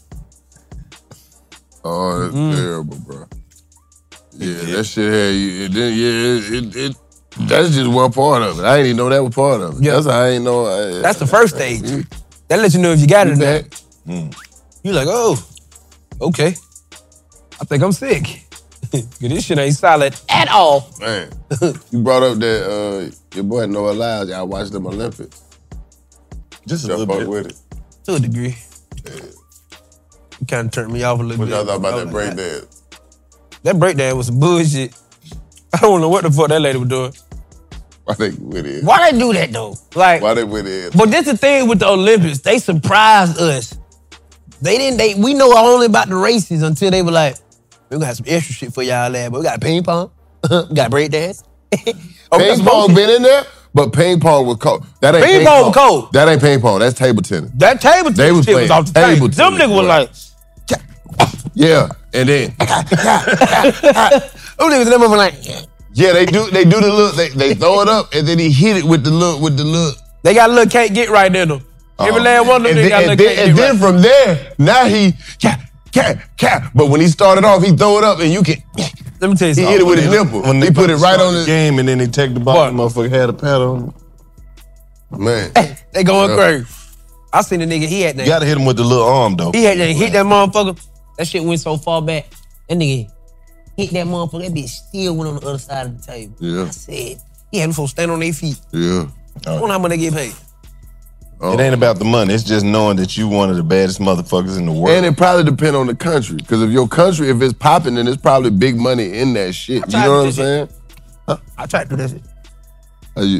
Speaker 2: Oh, that's
Speaker 3: Mm.
Speaker 2: terrible, bro. Yeah, that shit had you. It, didn't- yeah, it, it, it. That's just one part of it. I didn't even know that was part of it.
Speaker 3: Yeah.
Speaker 2: That's how I ain't know. I,
Speaker 3: That's the first stage. That lets you know if you got it or not.
Speaker 2: Mm.
Speaker 3: You like, oh, okay. I think I'm sick. Cause this shit ain't solid at all.
Speaker 2: Man, you brought up that uh, your boy Noah Lyles. Y'all watched them Olympics.
Speaker 4: Just a
Speaker 2: Y'all
Speaker 4: little
Speaker 2: fuck
Speaker 4: bit.
Speaker 2: with it.
Speaker 3: To a degree. It kind of turned me off a little
Speaker 2: What
Speaker 3: bit.
Speaker 2: y'all thought about
Speaker 3: I
Speaker 2: that
Speaker 3: was
Speaker 2: break
Speaker 3: like,
Speaker 2: dance?
Speaker 3: That breakdown was some bullshit. I don't know what the fuck that lady was doing.
Speaker 2: Why they with it?
Speaker 3: Why they do that though? Like,
Speaker 2: Why they with it?
Speaker 3: but this the thing with the Olympics. They surprised us. They didn't. They we know only about the races until they were like, we gonna have some extra shit for y'all, lad. But we got ping pong, we got break dance. Oh,
Speaker 2: Ping pong been in there, but ping pong was cold. That ain't
Speaker 3: Ping
Speaker 2: ping,
Speaker 3: pong
Speaker 2: pong.
Speaker 3: was cold.
Speaker 2: That ain't ping pong. That's table tennis.
Speaker 3: That table
Speaker 2: They was
Speaker 3: shit
Speaker 2: playing
Speaker 3: was off the
Speaker 2: table
Speaker 3: table. Them
Speaker 2: tennis,
Speaker 3: niggas was
Speaker 2: boy.
Speaker 3: like,
Speaker 2: Yeah, and then
Speaker 3: them niggas them was like,
Speaker 2: yeah, they do. They do the look. They they throw it up, and then he hit it with the look. With the look.
Speaker 3: they got a little can't get right in them. Every last one of them
Speaker 2: and
Speaker 3: niggas got a
Speaker 2: then,
Speaker 3: little
Speaker 2: and
Speaker 3: can't
Speaker 2: then, and
Speaker 3: get
Speaker 2: then
Speaker 3: right.
Speaker 2: from there, now he cat cat cat. But when he started off, he throw it up, and you can.
Speaker 3: Let me tell you
Speaker 2: He
Speaker 3: something.
Speaker 2: hit it with his nipple.
Speaker 4: When
Speaker 2: he
Speaker 4: they
Speaker 2: put it right on
Speaker 4: the
Speaker 2: his
Speaker 4: game and then he take the ball, the motherfucker had a pad on.
Speaker 2: man.
Speaker 3: They going
Speaker 2: Yeah.
Speaker 3: crazy. I seen the nigga, he had
Speaker 4: You
Speaker 3: that.
Speaker 4: gotta hit him with the little arm though.
Speaker 3: He had that, hit that motherfucker. That shit went so far back. That nigga hit that motherfucker. That bitch still went on the other side of the table.
Speaker 2: Yeah.
Speaker 3: I said, he had them folks stand on their feet.
Speaker 2: Yeah.
Speaker 3: I don't know how much they get paid.
Speaker 4: It ain't about the money. It's just knowing that you one of the baddest motherfuckers in the world.
Speaker 2: And it probably depend on the country. Because if your country, if it's popping, then there's probably big money in that shit. You
Speaker 3: tried
Speaker 2: know what
Speaker 3: to
Speaker 2: I'm
Speaker 3: do
Speaker 2: saying?
Speaker 3: I tried to do that shit.
Speaker 2: Are you,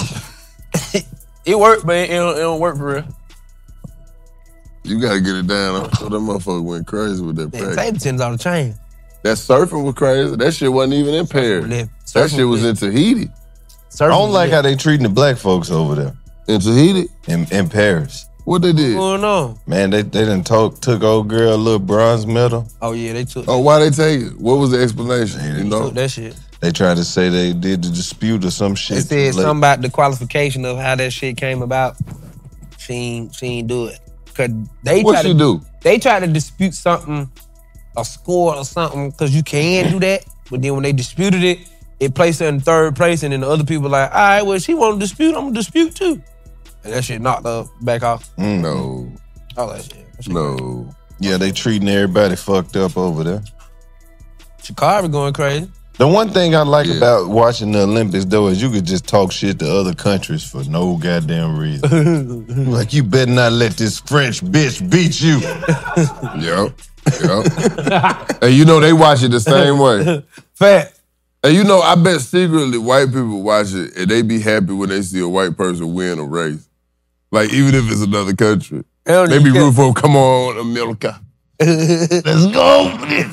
Speaker 3: It worked, but it don't, it don't work for real.
Speaker 2: you gotta get it down. So that motherfucker went crazy with that
Speaker 3: Man,
Speaker 2: practice.
Speaker 3: table tennis on the chain.
Speaker 2: That surfing was crazy. That shit wasn't even in Paris.
Speaker 3: lit.
Speaker 2: That
Speaker 3: Surfing
Speaker 2: shit was
Speaker 3: lit.
Speaker 2: in Tahiti.
Speaker 4: I don't like how they treating the black folks over there
Speaker 2: In Tahiti?
Speaker 4: in, in Paris.
Speaker 2: What they did?
Speaker 3: What's going on?
Speaker 4: Man, they they done took took old girl a little bronze medal.
Speaker 3: Oh yeah, they took,
Speaker 2: Oh, why they take it? What was the explanation? You know?
Speaker 3: took that shit.
Speaker 4: They tried to say they did the dispute or some shit.
Speaker 3: They said
Speaker 4: Like,
Speaker 3: something about the qualification of how that shit came about. She ain't, she ain't do it. Cause they
Speaker 2: What
Speaker 3: tried
Speaker 2: she
Speaker 3: to,
Speaker 2: do?
Speaker 3: They tried to dispute something, a score or something, cause you can do that. But then when they disputed it, it placed her in third place, and then the other people like, all right, well, she want to dispute, I'm gonna dispute too. And that shit knocked her back off.
Speaker 2: Mm, No.
Speaker 3: All that shit. That shit
Speaker 2: No.
Speaker 4: yeah, they treating everybody fucked up over there.
Speaker 3: Shikari going crazy.
Speaker 4: The one thing I like
Speaker 2: Yeah.
Speaker 4: about watching the Olympics though is you could just talk shit to other countries for no goddamn reason. Like you better not let this French bitch beat you.
Speaker 2: Yep. Yep. And you know they watch it the same way.
Speaker 3: Fat.
Speaker 2: And you know, I bet secretly white people watch it and they be happy when they see a white person win a race. Like even if it's another country.
Speaker 3: Hell,
Speaker 2: They
Speaker 3: you
Speaker 2: be
Speaker 3: can't-
Speaker 2: rooting for, come on, America.
Speaker 3: Let's go.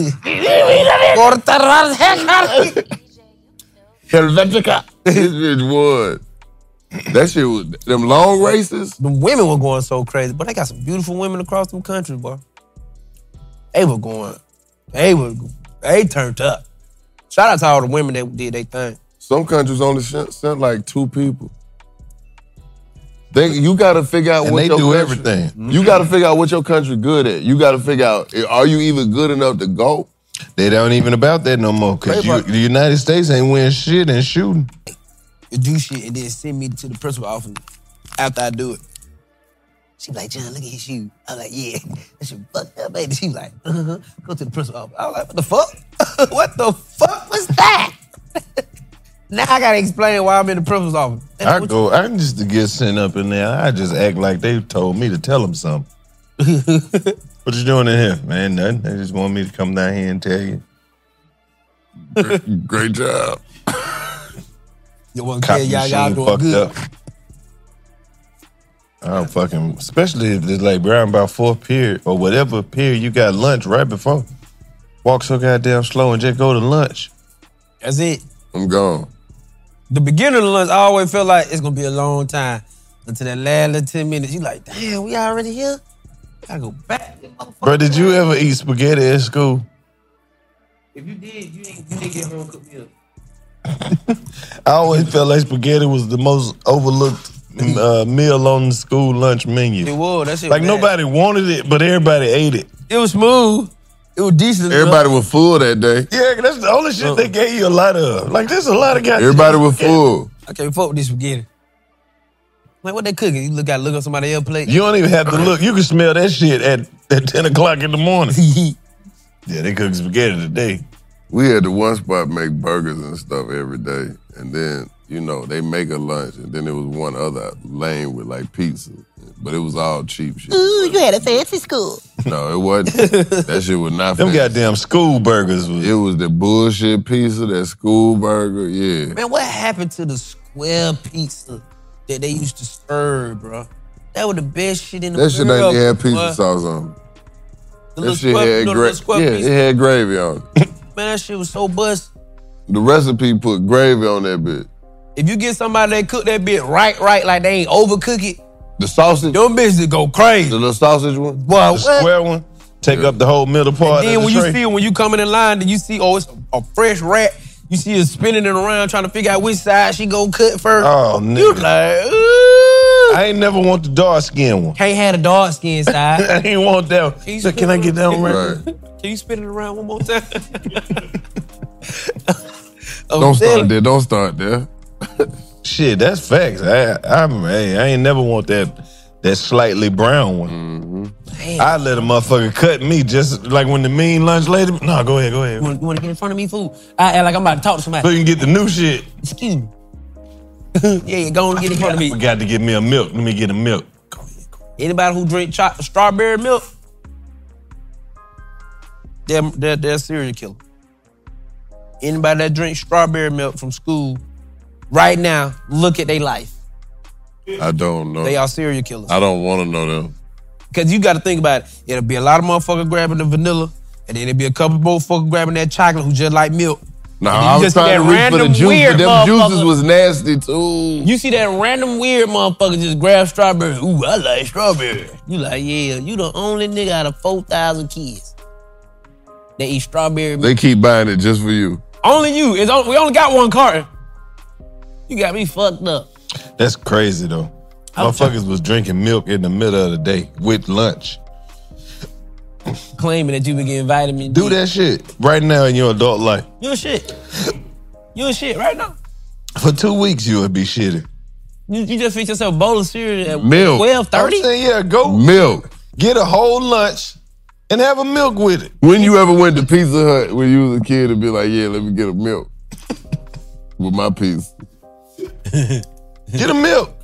Speaker 2: Helvetica. This bitch won. That shit was, them long races.
Speaker 3: The women were going so crazy, but they got some beautiful women across them countries, boy. They were going, they were, they turned up. Shout out to all the women that did their thing.
Speaker 2: Some countries only sent, sent like two people. Think you got to figure out
Speaker 4: And
Speaker 2: what
Speaker 4: they
Speaker 2: your
Speaker 4: do
Speaker 2: country,
Speaker 4: everything.
Speaker 2: You got to figure out what your country good at. You got to figure out, are you even good enough to go?
Speaker 4: They don't even about that no more. Cause you, the United States ain't winning shit and shooting.
Speaker 3: You do shit and then send me to the principal office after I do it. She be like, John, look at his shoe. I was like, yeah, that shit fucked up, baby. She was like, uh-huh. Go to the principal office. I was like, what the fuck? What the fuck was that? Now I gotta explain why I'm in the principal's office.
Speaker 4: I go, I just to get sent up in there. I just act like they told me to tell them something. What you doing in here, man? Nothing. They just want me to come down here and tell you.
Speaker 2: Great, great job.
Speaker 3: You want to
Speaker 4: Copy
Speaker 3: tell y'all y'all
Speaker 4: machine
Speaker 3: doing
Speaker 4: fucked
Speaker 3: good.
Speaker 4: up. I don't fucking, especially if it's like around about fourth period or whatever period you got lunch right before. Walk so goddamn slow and just go to lunch.
Speaker 3: That's it.
Speaker 2: I'm gone.
Speaker 3: The beginning of the lunch, I always feel like it's gonna be a long time until that last little ten minutes. You like, damn, we already here? Gotta go back.
Speaker 4: Bro, did you ever eat spaghetti at school?
Speaker 3: If you did, you didn't, you didn't get home cooked meal.
Speaker 4: I always felt like spaghetti was the most overlooked uh, meal on the school lunch menu.
Speaker 3: It was. That shit
Speaker 4: Like
Speaker 3: was bad.
Speaker 4: nobody wanted it, but everybody ate it.
Speaker 3: It was smooth. It was decent.
Speaker 2: Everybody was full that day.
Speaker 4: Yeah, that's the only shit they gave you a lot of. Like, there's a lot of guys.
Speaker 2: Everybody was full.
Speaker 3: I can't fuck with this spaghetti. Like, what they cooking? You look, gotta look on somebody else's plate.
Speaker 4: You don't even have to look. You can smell that shit at, at ten o'clock in the morning. Yeah, they cook spaghetti today.
Speaker 2: We had the one spot make burgers and stuff every day. And then, you know, they make a lunch. And then there was one other lane with like pizza. But it was all cheap shit.
Speaker 7: Ooh, you had a fancy school.
Speaker 2: No, it wasn't. That shit was not
Speaker 4: Them
Speaker 2: fancy.
Speaker 4: goddamn school burgers was.
Speaker 2: It was the bullshit pizza, that school burger, yeah.
Speaker 3: Man, what happened to the square pizza that they used to serve, bro? That was the best shit in the
Speaker 2: That shit
Speaker 3: world.
Speaker 2: ain't had pizza
Speaker 3: boy.
Speaker 2: sauce on it.
Speaker 3: The
Speaker 2: That
Speaker 3: little
Speaker 2: shit
Speaker 3: square-
Speaker 2: had
Speaker 3: you know, the
Speaker 2: gra-
Speaker 3: little square
Speaker 2: yeah,
Speaker 3: pizza?
Speaker 2: it had gravy on it.
Speaker 3: Man, that shit was so bust.
Speaker 2: The recipe put gravy on that bit.
Speaker 3: If you get somebody that cook that bit right, right, like they ain't overcook it,
Speaker 2: The sausage,
Speaker 3: them bitches go crazy.
Speaker 2: the little sausage one.
Speaker 3: Boy,
Speaker 4: The
Speaker 3: what?
Speaker 4: square one. Take up the whole middle part
Speaker 3: And then
Speaker 4: of the
Speaker 3: when you
Speaker 4: tray.
Speaker 3: see it, when you coming in line, then you see, oh, it's a, a fresh rat. You see her spinning it around trying to figure out which side she gonna cut first.
Speaker 4: Oh,
Speaker 3: You
Speaker 4: nigga.
Speaker 3: like, ooh.
Speaker 4: I ain't never want the dark skin one.
Speaker 3: Can't have the dark skin side.
Speaker 4: I ain't want that one.
Speaker 3: you
Speaker 4: So can I get that one right?
Speaker 2: Right.
Speaker 3: Can you spin it around one more time? I'm
Speaker 2: Don't start
Speaker 3: telling-
Speaker 2: there. Don't start there.
Speaker 4: Shit, that's facts. I, I'm, hey, I ain't never want that that slightly brown one.
Speaker 3: Damn.
Speaker 4: I let a motherfucker cut me just like when the mean lunch lady. No, go ahead, go ahead.
Speaker 3: You want, you want to get in front of me, fool? I act like I'm about to talk to
Speaker 4: So
Speaker 3: somebody.
Speaker 4: you can get the new shit.
Speaker 3: Excuse me. yeah, yeah, go on and get in front of me.
Speaker 4: Forgot to get me a milk. Let me get a milk.
Speaker 3: Anybody who drink cho- strawberry milk, they're, they're, they're a serial killer. Anybody that drinks strawberry milk from school, right now, look at their life.
Speaker 2: I don't know.
Speaker 3: They are serial killers.
Speaker 2: I don't want to know them.
Speaker 3: Because you got to think about it. It'll be a lot of motherfuckers grabbing the vanilla, and then it'll be a couple motherfuckers grabbing that chocolate who just like milk.
Speaker 2: Nah,
Speaker 3: And then
Speaker 2: I
Speaker 3: you
Speaker 2: was
Speaker 3: just see
Speaker 2: trying to
Speaker 3: that
Speaker 2: reach for the
Speaker 3: random
Speaker 2: juice,
Speaker 3: weird
Speaker 2: but them juices
Speaker 3: motherfucker.
Speaker 2: was nasty too.
Speaker 3: You see that random weird motherfucker just grab strawberry. Ooh, I like strawberry. You like, yeah, you the only nigga out of four thousand kids that eat strawberry milk.
Speaker 2: They keep buying it just for you.
Speaker 3: Only you. It's on, we only got one carton. You got me fucked up.
Speaker 4: That's crazy though. Motherfuckers was drinking milk in the middle of the day with lunch.
Speaker 3: Claiming that you been getting vitamin D.
Speaker 4: Do that shit right now in your adult life.
Speaker 3: You a shit. You a shit right now.
Speaker 4: For two weeks, you would be shitting.
Speaker 3: You, you just feed yourself a bowl of cereal at
Speaker 2: Milk.
Speaker 3: twelve
Speaker 4: I'm
Speaker 3: thirty?
Speaker 4: saying, yeah, go
Speaker 2: Milk.
Speaker 4: get a whole lunch and have a milk with it.
Speaker 2: When you ever went to Pizza Hut when you was a kid and be like, yeah, let me get a milk with my pizza.
Speaker 4: Get a milk.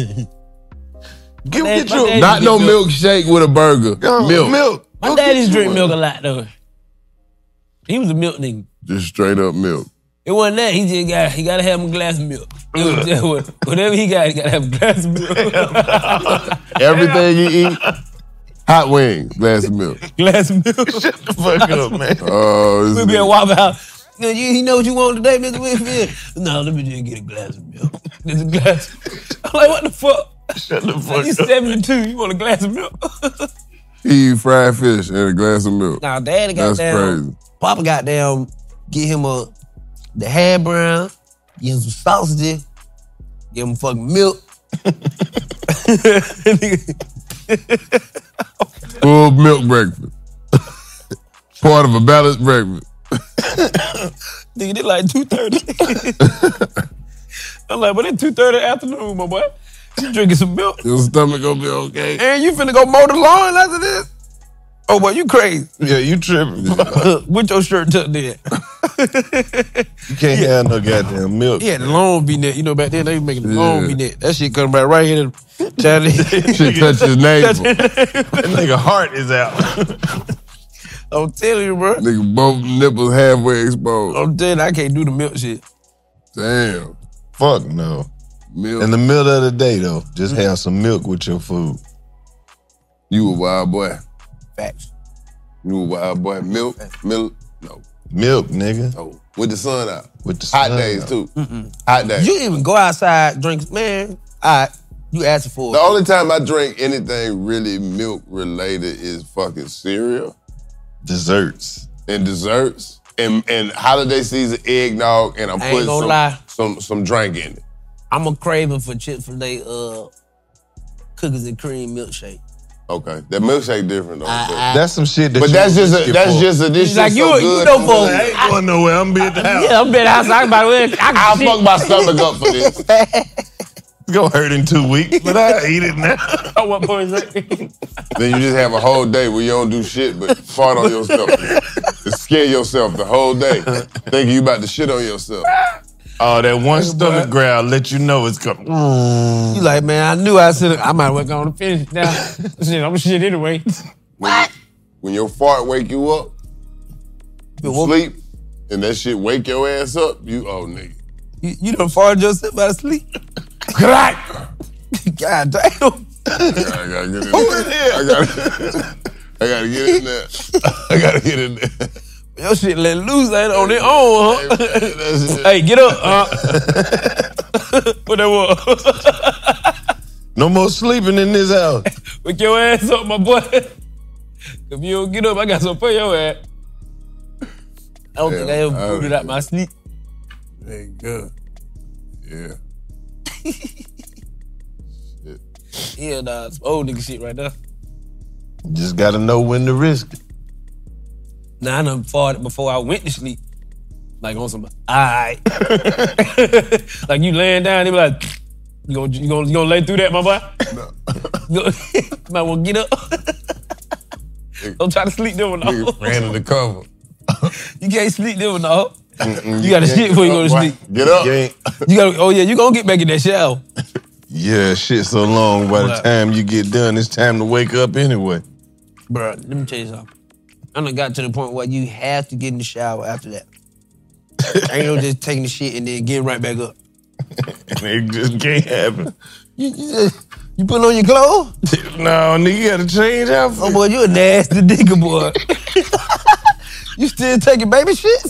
Speaker 4: Get,
Speaker 3: My
Speaker 4: get
Speaker 3: dad-
Speaker 4: you
Speaker 3: my
Speaker 4: a
Speaker 3: dad-
Speaker 2: Not no
Speaker 3: milk.
Speaker 2: milkshake with a burger.
Speaker 4: Yo,
Speaker 2: milk.
Speaker 4: milk.
Speaker 3: My
Speaker 4: Go
Speaker 3: dad
Speaker 4: get
Speaker 3: used to
Speaker 4: you
Speaker 3: drink
Speaker 4: one.
Speaker 3: milk a lot though. He was a milk nigga.
Speaker 2: Just straight up milk.
Speaker 3: It wasn't that. He just got, he gotta have him a glass of milk. It was just what- whatever he got, he gotta have a glass of milk.
Speaker 2: Everything you eat, hot wings, glass of milk.
Speaker 3: glass of milk.
Speaker 4: Shut the fuck up, man.
Speaker 2: Oh, this
Speaker 3: We be
Speaker 2: is-
Speaker 3: at Waffle House. You, know, you, you know what you want today, Mister Whitfield? No, let me just get a glass of milk. There's a glass. I'm like, what the fuck?
Speaker 4: Shut the
Speaker 3: Like,
Speaker 4: fuck
Speaker 3: you
Speaker 4: up.
Speaker 3: seventy-two, you want a glass of milk?
Speaker 2: he eat fried fish and a glass of milk.
Speaker 3: Now, Daddy got
Speaker 2: That's
Speaker 3: down.
Speaker 2: crazy.
Speaker 3: Papa got down. Get him a the hash brown. Get him some sausages. Give him fucking milk.
Speaker 2: Full milk breakfast. Part of a balanced breakfast.
Speaker 3: Nigga, they like two thirty. I'm like, but it's two thirty afternoon, my boy. You drinking some milk.
Speaker 2: Your stomach gonna be okay.
Speaker 3: And you finna go mow the lawn after this? Oh, boy, you crazy.
Speaker 4: Yeah, you tripping.
Speaker 3: With your shirt tucked in.
Speaker 4: You can't have no goddamn milk.
Speaker 3: Yeah, the long V-neck. You know, back then, they was making the
Speaker 2: Yeah.
Speaker 3: long V-neck. That shit come back right here. Chinese.
Speaker 2: Shit touch his navel.
Speaker 4: That nigga heart is out.
Speaker 3: I'm telling you, bro.
Speaker 2: Nigga, both nipples halfway exposed.
Speaker 3: I'm telling you, I can't do the milk shit.
Speaker 2: Damn.
Speaker 4: Fuck no.
Speaker 2: Milk.
Speaker 4: In the middle of the day, though, just have some milk with your food.
Speaker 2: You a wild boy.
Speaker 3: Facts.
Speaker 2: You a wild boy. Milk? Milk? No.
Speaker 4: Milk, nigga.
Speaker 2: Oh. With the sun out.
Speaker 4: With the
Speaker 2: Hot
Speaker 4: sun
Speaker 2: days,
Speaker 4: out.
Speaker 2: too. Hot days.
Speaker 3: You even go outside, drink, man, all right, you asking for
Speaker 2: The
Speaker 3: it.
Speaker 2: only time I drink anything really milk related is fucking cereal
Speaker 4: Desserts.
Speaker 2: and desserts and and holiday season eggnog, and I'm
Speaker 3: I ain't
Speaker 2: putting
Speaker 3: gonna
Speaker 2: some,
Speaker 3: lie.
Speaker 2: some some drink in it.
Speaker 3: I'm a craving for Chick-fil-A uh, cookies and cream milkshake.
Speaker 2: Okay, that milkshake different though.
Speaker 3: I-
Speaker 2: but-
Speaker 3: I-
Speaker 4: That's some shit that
Speaker 2: but
Speaker 4: you
Speaker 2: that's
Speaker 4: don't
Speaker 2: just a,
Speaker 4: skip
Speaker 2: that's
Speaker 4: for.
Speaker 2: just a this
Speaker 3: He's like,
Speaker 2: shit
Speaker 3: you,
Speaker 2: so
Speaker 3: you
Speaker 2: good.
Speaker 3: know, for
Speaker 4: I ain't going nowhere. I'm be at the house.
Speaker 3: yeah, I'm been outside about it. I
Speaker 2: I'll
Speaker 3: can
Speaker 2: fuck my stomach up for this.
Speaker 4: It's gonna hurt in two weeks, but I eat it now.
Speaker 3: I want poison.
Speaker 2: Then you just have a whole day where you don't do shit but fart on yourself and scare yourself the whole day, thinking you about to shit on yourself.
Speaker 4: Oh, that one stomach growl let you know it's coming.
Speaker 3: You like, man, I knew I said I might work on to finish it now. Shit, I'm shit anyway.
Speaker 2: What? When your fart wake you up, you sleep, and that shit wake your ass up, you oh nigga.
Speaker 3: You, you done farted yourself out of sleep?
Speaker 2: God
Speaker 3: God damn.
Speaker 2: I gotta get in there. I gotta, I gotta get in there. I gotta get in there.
Speaker 3: Your shit let loose ain't on their own, huh?
Speaker 2: That's it.
Speaker 3: Hey, get up, huh? What that was?
Speaker 4: No more sleeping in this house.
Speaker 3: Wake your ass up, my boy. If you don't get up, I got something for your ass. I don't think I ever
Speaker 2: I-
Speaker 3: booted out my sleep.
Speaker 2: Ain't good. Yeah.
Speaker 3: Yeah, nah, it's old nigga shit right now.
Speaker 4: Just gotta know when to risk it.
Speaker 3: Nah, I done farted before I went to sleep. Like on some, alright. Like you laying down, they be like, you gonna, you gonna, you gonna lay through that, my boy?
Speaker 2: No.
Speaker 3: You gonna- you might wanna get up. Don't try to sleep there with no.
Speaker 2: Nigga ran to the cover.
Speaker 3: You can't sleep there with no.
Speaker 2: Mm-mm,
Speaker 3: You gotta
Speaker 2: can't
Speaker 3: shit
Speaker 2: get
Speaker 3: before you
Speaker 2: up,
Speaker 3: go to
Speaker 2: boy.
Speaker 3: sleep.
Speaker 2: Get up.
Speaker 4: You ain't-
Speaker 3: You gotta, oh yeah, you gonna get back in that shower.
Speaker 4: Yeah, shit so long by the
Speaker 3: What?
Speaker 4: time you get done, it's time to wake up anyway.
Speaker 3: Bruh, let me tell you something. I done got to the point where you have to get in the shower after that. Ain't no just taking the shit and then getting right back up.
Speaker 4: It just can't happen.
Speaker 3: You, you, just- you put on your clothes?
Speaker 4: No, nigga, you gotta change outfit.
Speaker 3: Oh boy, you a nasty nigga, boy. You still taking baby shit?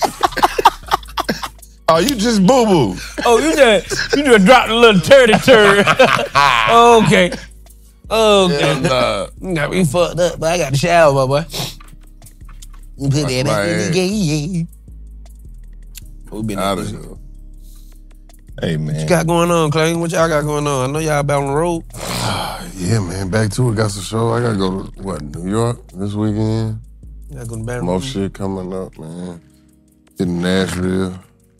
Speaker 4: Oh, you just boo boo.
Speaker 3: Oh, you just you just dropped a little turdy turd. Okay. Okay.
Speaker 2: Nah.
Speaker 3: You got me fucked up, but I got the shower, my boy. You put that back in
Speaker 2: Right.
Speaker 3: the game. We been
Speaker 2: Out
Speaker 3: out
Speaker 2: of here.
Speaker 4: Hey, man.
Speaker 3: What you got going on, Clay? What y'all got going on? I know y'all about on the road.
Speaker 2: Yeah, man. Back to it. Got some show. I gotta go to what New York this weekend.
Speaker 3: Y'all going to Baton
Speaker 2: More
Speaker 3: Rouge?
Speaker 2: shit coming up, man. Getting Nashville.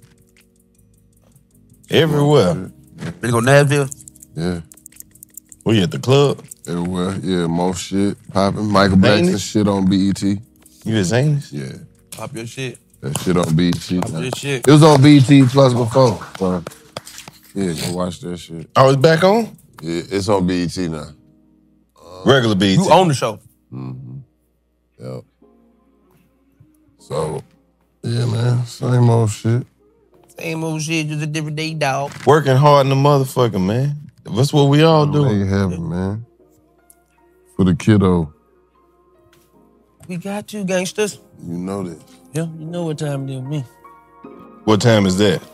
Speaker 4: Everywhere.
Speaker 3: They go to Nashville?
Speaker 2: Yeah.
Speaker 4: We at the club.
Speaker 2: Everywhere. Yeah, more shit popping. Michael Jackson
Speaker 4: Danish?
Speaker 2: shit on B E T.
Speaker 4: You at Zanies?
Speaker 2: Yeah.
Speaker 3: Pop your shit.
Speaker 2: That shit on B E T.
Speaker 3: Pop
Speaker 2: now.
Speaker 3: your shit.
Speaker 2: It was on B E T Plus before. So, yeah, go watch that shit.
Speaker 4: I was back on?
Speaker 2: Yeah, it's on B E T now.
Speaker 4: Regular B.
Speaker 3: You own the show.
Speaker 2: Yep. So, yeah, man. Same old shit.
Speaker 3: Same old shit, just a different day, dog.
Speaker 4: Working hard in the motherfucker, man. That's what we all do.
Speaker 2: Make it happen, man. For the kiddo.
Speaker 3: We got you, gangsters.
Speaker 2: You know this.
Speaker 3: Yeah, you know what time it is with me.
Speaker 4: What time is that?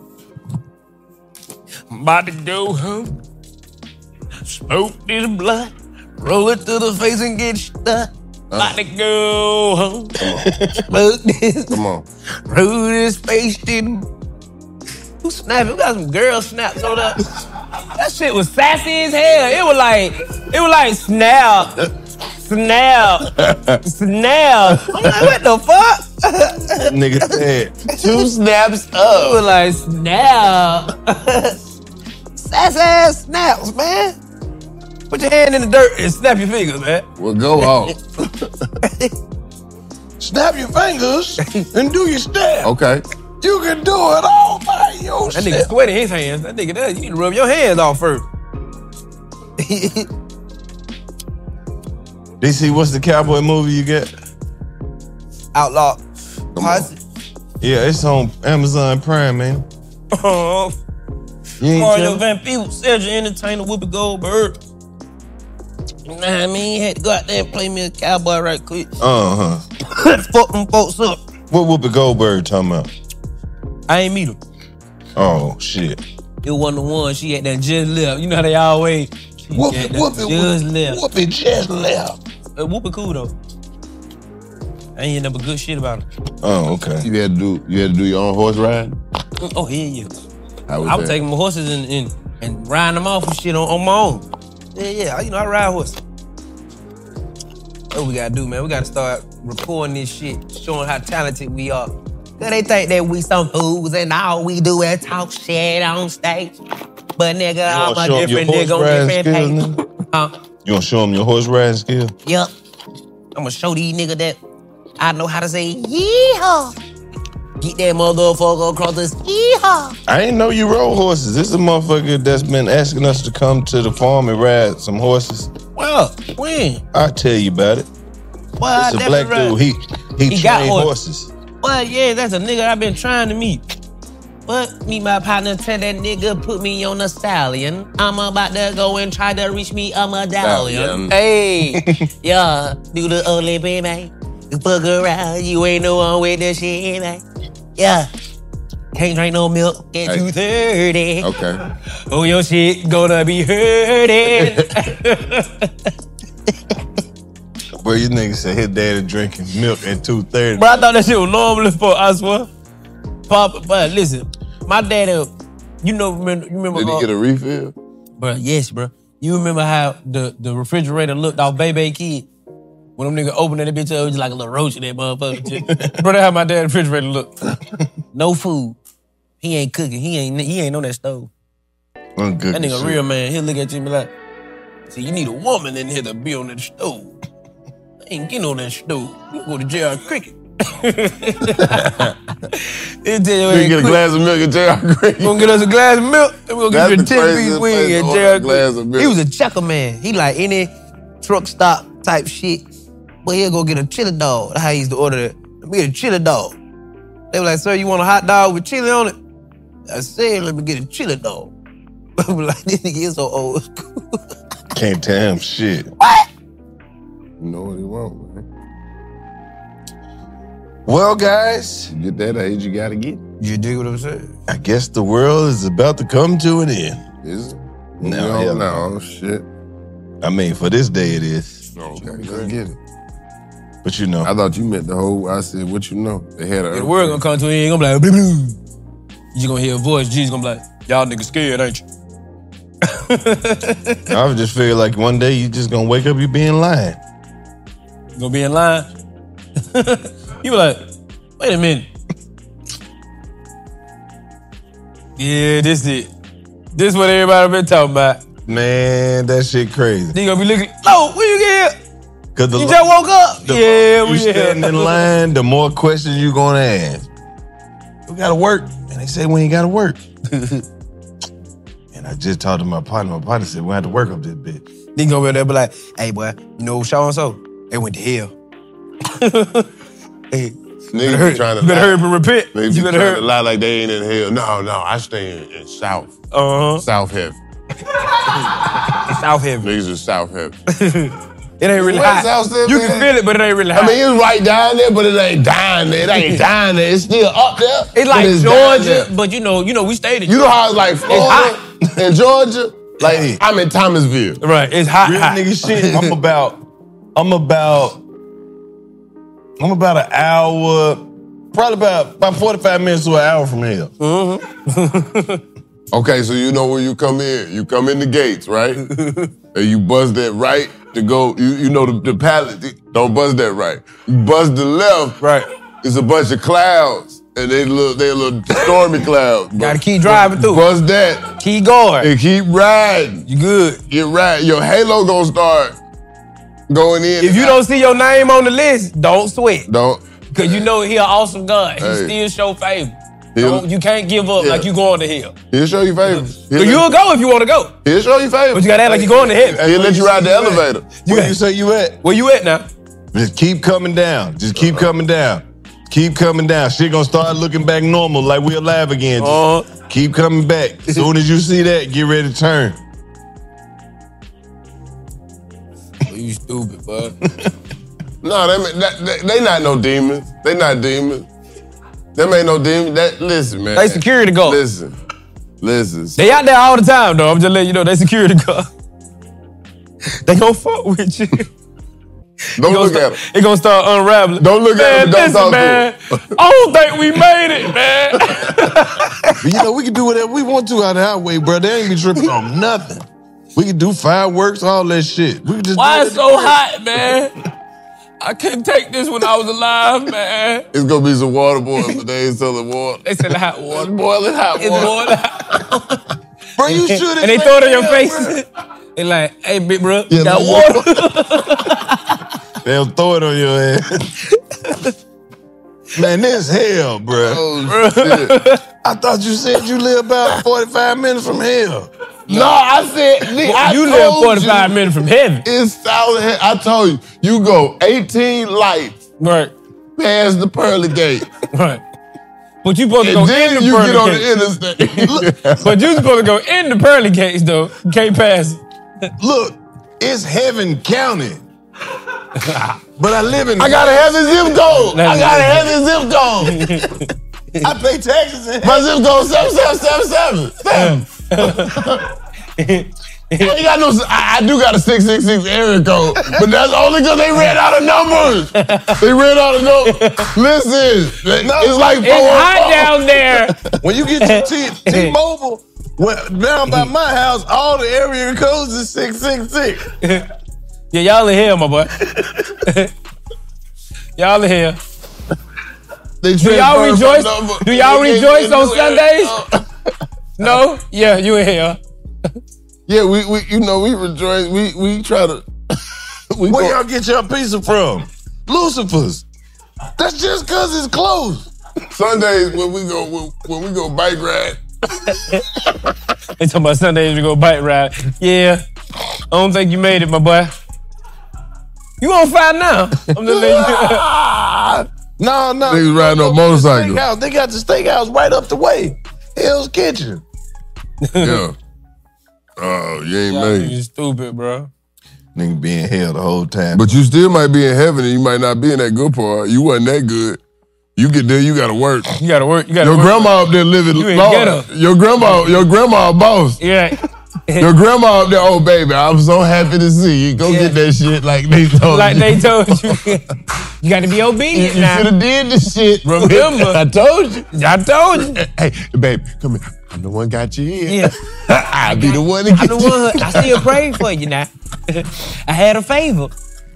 Speaker 3: I'm about to go home. Smoke this blood. Roll it to the face and get stuck. About to go home. Smoke this.
Speaker 2: Come on.
Speaker 3: Roll this face in. Who snapping? We got some girl snaps on that. That shit was sassy as hell. It was like, it was like snap, snap, snap. I'm like, what the fuck?
Speaker 4: Nigga said
Speaker 2: Two snaps
Speaker 3: It
Speaker 2: up.
Speaker 3: was like snap. Sassy ass snaps, man. Put your hand in the dirt and snap your fingers, man.
Speaker 2: Well, go off.
Speaker 4: snap your fingers and do your step.
Speaker 2: Okay.
Speaker 4: You can do it all by
Speaker 3: That
Speaker 4: yourself.
Speaker 3: nigga sweaty his hands. That nigga does. You need to rub your hands off first.
Speaker 4: D C, what's the cowboy movie you get?
Speaker 3: Outlaw.
Speaker 4: Yeah, it's on Amazon Prime, man.
Speaker 3: Oh,
Speaker 4: You ain't
Speaker 3: Mario
Speaker 4: tell-
Speaker 3: Van Peebles, Cedric Entertainer, Whoopi Goldberg. You know what I mean? Had to go out there and play me a cowboy right quick.
Speaker 4: Uh-huh.
Speaker 3: Fuck them folks up.
Speaker 4: What Whoopi Goldberg talking about?
Speaker 3: I ain't meet him.
Speaker 4: Oh, shit.
Speaker 3: It wasn't the one. She had that just left. You know how they always. She
Speaker 4: Whoopi,
Speaker 3: had that
Speaker 4: Whoopi,
Speaker 3: just
Speaker 4: Whoopi,
Speaker 3: left.
Speaker 4: Whoopi just left.
Speaker 3: Uh, Whoopi cool though. I ain't hear nothing but good shit about her.
Speaker 4: Oh, okay.
Speaker 2: You had to do you had to do your own horse ride?
Speaker 3: Oh, yeah, yeah.
Speaker 2: How was
Speaker 3: I was
Speaker 2: that?
Speaker 3: taking my horses and, and, and riding them off and shit on, on my own. Yeah, yeah. I, you know, I ride horses. What we gotta do, man? We gotta start recording this shit, showing how talented we are. Cause they think that we some fools and all we do is talk shit on stage. But nigga, I'm
Speaker 4: wanna
Speaker 3: a
Speaker 4: show 'em your
Speaker 3: different nigga on
Speaker 4: horse riding
Speaker 3: different
Speaker 4: skills,
Speaker 3: page. Huh?
Speaker 4: You gonna show them your horse riding skill?
Speaker 3: Yup. I'm gonna show these niggas that I know how to say yeehaw. Get that motherfucker across the yeehaw.
Speaker 4: I ain't know you rode horses. This is a motherfucker that's been asking us to come to the farm and ride some horses.
Speaker 3: Well, when?
Speaker 4: I'll tell you about it.
Speaker 3: Well, I
Speaker 4: It's a
Speaker 3: definitely
Speaker 4: black
Speaker 3: ride.
Speaker 4: dude. He he,
Speaker 3: He got
Speaker 4: trained
Speaker 3: horse-
Speaker 4: horses.
Speaker 3: Well, yeah, that's a nigga I've been trying to meet. But me, my partner, tell that nigga put me on a stallion. I'm about to go and try to reach me a medallion.
Speaker 2: Stallion.
Speaker 3: Hey, yeah, do the Olympic, man. Fuck around, you ain't no one with the shit, man. Yeah, can't drink no milk at
Speaker 2: Hey.
Speaker 3: two thirty.
Speaker 2: Okay.
Speaker 3: Oh, your shit gonna be hurting.
Speaker 4: Bro, you niggas said his daddy drinking milk at two thirty.
Speaker 3: Bro, I thought that shit was normal as fuck, I swear. Papa, but listen, my daddy, you know, remember, you remember
Speaker 2: Did he
Speaker 3: uh,
Speaker 2: get a refill?
Speaker 3: Bro, yes, bro. You remember how the, the refrigerator looked off Baby Kid? When them niggas opened that bitch up, it was just like a little roach in that motherfucker. Bro, that's how my dad's refrigerator looked. No food. He ain't cooking. He ain't he ain't on that stove.
Speaker 4: I'm good.
Speaker 3: That nigga
Speaker 4: shit.
Speaker 3: real man. He'll look at you and be like, see, you need a woman in here to be on that stove. I ain't getting on that stove. You go to J R Cricket. He'll tell you,
Speaker 2: You get a glass of milk at J R Cricket.
Speaker 3: Gonna get us a glass of milk and we're gonna
Speaker 2: That's
Speaker 3: get you a
Speaker 2: the
Speaker 3: ten piece
Speaker 2: craziest
Speaker 3: wing
Speaker 2: place
Speaker 3: at
Speaker 2: to
Speaker 3: J
Speaker 2: order
Speaker 3: R
Speaker 2: a glass of
Speaker 3: Cricket.
Speaker 2: milk.
Speaker 3: He was a checker man. He like any truck stop type shit. But he'll go get a chili dog. That's how he used to order it. Let me get a chili dog. They were like, sir, you want a hot dog with chili on it? I said, let me get a chili dog. I'm like, this nigga is so old school.
Speaker 4: Can't tell him shit.
Speaker 3: What?
Speaker 2: You know what he want, man.
Speaker 4: Well, guys,
Speaker 2: You get that age, you gotta get it.
Speaker 3: You dig what I'm saying?
Speaker 4: I guess the world is about to come to an end.
Speaker 2: Is it?
Speaker 4: No,
Speaker 2: no,
Speaker 4: hell
Speaker 2: no,
Speaker 4: no.
Speaker 2: shit.
Speaker 4: I mean, for this day it is.
Speaker 2: Okay, let's get it.
Speaker 4: But you know,
Speaker 2: I thought you meant the whole, I said, what you know? They had a
Speaker 3: The world gonna come to an end. Gonna be like, blue, blue. You just gonna hear a voice. Jesus gonna be like, y'all niggas scared, ain't you?
Speaker 4: I was just feel like one day you just gonna wake up, you being lying.
Speaker 3: You gonna be in line. You be like, wait a minute. Yeah, this it. This what everybody been talking about.
Speaker 4: Man, that shit crazy.
Speaker 3: Then you gonna be looking, oh, where you get?
Speaker 4: Cause the
Speaker 3: You
Speaker 4: lo-
Speaker 3: just woke up?
Speaker 4: the
Speaker 3: Yeah,
Speaker 4: longer
Speaker 3: we
Speaker 4: you stand in line, the more questions you gonna ask. We gotta work. And they say we ain't gotta work. And I just talked to my partner. My partner said we had to work up this bitch.
Speaker 3: Then you gonna be there be like, hey boy, you know so and so? They went to hell. Hey,
Speaker 2: Niggas
Speaker 3: hurry,
Speaker 2: be trying to
Speaker 3: you better
Speaker 2: lie.
Speaker 3: hurry up and repent.
Speaker 2: They
Speaker 3: You
Speaker 2: be
Speaker 3: better
Speaker 2: trying
Speaker 3: hurry.
Speaker 2: to lie like they ain't in hell. No, no, I stay in, in South.
Speaker 3: Uh-huh.
Speaker 2: South Heaven.
Speaker 3: South Heaven.
Speaker 2: Niggas in South Heaven.
Speaker 3: It ain't really
Speaker 2: Where's
Speaker 3: hot.
Speaker 2: South Heaven
Speaker 3: You can
Speaker 2: at?
Speaker 3: feel it, but it ain't really hot.
Speaker 2: I mean, it's right down there, but it ain't down there. It ain't down there. It's still up there.
Speaker 3: it's
Speaker 2: but
Speaker 3: like
Speaker 2: it's down
Speaker 3: Georgia,
Speaker 2: there.
Speaker 3: but you know, you know, we stayed in
Speaker 2: You know how it's like
Speaker 3: hot.
Speaker 2: Florida and Georgia? Like,
Speaker 4: Hey.
Speaker 2: I'm in Thomasville.
Speaker 3: Right, it's hot,
Speaker 4: Real
Speaker 3: hot.
Speaker 4: nigga shit. I'm about, I'm about, I'm about an hour, probably about about forty-five minutes to an hour from here.
Speaker 2: Okay, so you know where you come in. You come in the gates, right? And you buzz that right to go. You you know the, the pallet. Don't buzz that right. You buzz the left.
Speaker 3: Right.
Speaker 2: It's a bunch of clouds, and they look they little stormy clouds.
Speaker 3: Gotta keep driving through.
Speaker 2: Buzz that.
Speaker 3: Keep going.
Speaker 2: And keep riding.
Speaker 3: You good.
Speaker 2: You ride. Your halo gonna start going in.
Speaker 3: If you don't see your name on the list, don't sweat.
Speaker 2: Don't.
Speaker 3: Cause you know he an awesome God. He
Speaker 2: Hey.
Speaker 3: still show favor.
Speaker 2: He'll-
Speaker 3: Don't- you can't give up
Speaker 2: Yeah.
Speaker 3: like you going to hell.
Speaker 2: He'll show you favors.
Speaker 3: So you'll go if you want to go.
Speaker 2: He'll show you favors.
Speaker 3: But you gotta act like you're going to heaven.
Speaker 2: He'll let you ride the elevator.
Speaker 4: Where you say you at?
Speaker 3: Where you at now?
Speaker 4: Just keep coming down. Just keep coming down. Keep coming down. Shit gonna start looking back normal, like we alive again. Just
Speaker 3: Uh-huh.
Speaker 4: keep coming back. As soon as you see that, get ready to turn.
Speaker 3: You stupid, bud.
Speaker 2: No, they, they, they not no demons. They not demons. Them ain't no demons. That, listen, man.
Speaker 3: They security guard.
Speaker 2: Listen. Listen.
Speaker 3: They out there all the time, though. I'm just letting you know they security guard. They gonna fuck with you.
Speaker 2: Don't look
Speaker 3: start,
Speaker 2: at them.
Speaker 3: It gonna start unraveling.
Speaker 2: Don't look
Speaker 3: man,
Speaker 2: at them. Don't
Speaker 3: listen,
Speaker 2: talk
Speaker 3: man,
Speaker 2: to them.
Speaker 3: I don't think we made it, man.
Speaker 4: But you know, we can do whatever we want to out of our way, bro. They ain't be tripping on nothing. We can do fireworks, all that shit. We can just
Speaker 3: Why
Speaker 4: do
Speaker 3: it's so hot, man? I couldn't take this when I was alive, man.
Speaker 2: It's gonna be some water boiling, but they ain't selling water.
Speaker 3: They said hot water.
Speaker 2: It's boiling hot
Speaker 3: It's
Speaker 2: water.
Speaker 3: boiling hot.
Speaker 4: Bro, you should.
Speaker 3: And they throw it in your face. They like, hey, big bro, you got water.
Speaker 4: They'll throw it on your head. Man, this hell, bro.
Speaker 2: Oh, shit.
Speaker 4: I thought you said you live about forty-five minutes from hell.
Speaker 2: No, I said, nigga, I
Speaker 3: You live
Speaker 2: told
Speaker 3: forty-five
Speaker 2: you,
Speaker 3: minutes from heaven.
Speaker 2: It's thousand. he- I told you, you go eighteen lights
Speaker 3: Right,
Speaker 2: past the pearly gate,
Speaker 3: right. But you supposed to
Speaker 2: and
Speaker 3: go
Speaker 2: then
Speaker 3: in the
Speaker 2: you
Speaker 3: pearly
Speaker 2: get on
Speaker 3: gates.
Speaker 2: the interstate.
Speaker 3: But you supposed to go in the pearly gates, though. You can't pass it.
Speaker 4: Look, it's Heaven County. But I live in.
Speaker 2: I gotta have the zip code. I gotta have the zip code.
Speaker 4: I pay taxes in
Speaker 2: My zip code seven seven seven seven. Seven. I, got no, I, I do got a six six six area code, but that's only because they ran out of numbers. They ran out of numbers. Listen, it's like four
Speaker 3: It's
Speaker 2: oh
Speaker 3: hot
Speaker 2: four.
Speaker 3: down there.
Speaker 4: When you get to T- T-Mobile, well, down by my house, all the area codes is six six six.
Speaker 3: Yeah, y'all in here, my boy. Y'all in here.
Speaker 2: They
Speaker 3: Do y'all
Speaker 2: transferred
Speaker 3: rejoice?
Speaker 2: my number.
Speaker 3: Do y'all
Speaker 2: They
Speaker 3: rejoice
Speaker 2: gave me a
Speaker 3: on
Speaker 2: new area
Speaker 3: Sundays?
Speaker 2: code.
Speaker 3: No? Yeah, you in here.
Speaker 2: Yeah, we, we you know we rejoice. We we try to. we
Speaker 4: Where
Speaker 2: go-
Speaker 4: y'all get your pizza from? Lucifer's. That's just cause it's closed.
Speaker 2: Sundays when we go when, when we go bike ride.
Speaker 3: They talking about Sundays we go bike ride. Yeah. I don't think you made it, my boy. You gonna find now. I'm just letting you.
Speaker 4: No, no.
Speaker 2: Niggas riding on motorcycles.
Speaker 4: Steakhouse. They got the steakhouse right up the way. Hell's Kitchen.
Speaker 2: Yeah. Oh, you ain't made.
Speaker 3: You stupid, bro.
Speaker 4: Nigga be in hell the whole time.
Speaker 2: But you still might be in heaven and you might not be in that good part. You wasn't that good. You get there, you gotta work.
Speaker 3: You gotta work. You gotta
Speaker 2: Your
Speaker 3: work.
Speaker 2: grandma up there living
Speaker 3: You in
Speaker 2: large.
Speaker 3: ghetto.
Speaker 2: Your grandma, your grandma a boss.
Speaker 3: Yeah.
Speaker 2: Your grandma up there, oh baby, I'm so happy to see you. Go
Speaker 3: Yeah.
Speaker 2: get that shit like they told
Speaker 3: Like
Speaker 2: you.
Speaker 3: they told you. You gotta be
Speaker 2: You,
Speaker 3: obedient
Speaker 2: you
Speaker 3: now.
Speaker 2: should have did this shit.
Speaker 3: Remember.
Speaker 2: I told you.
Speaker 3: I told you.
Speaker 2: Hey, babe, come here. I'm the one got you here.
Speaker 3: Yeah.
Speaker 2: I'll be the one to
Speaker 3: I'm
Speaker 2: get
Speaker 3: the
Speaker 2: you.
Speaker 3: one. I still prayed for you now. I had a favor.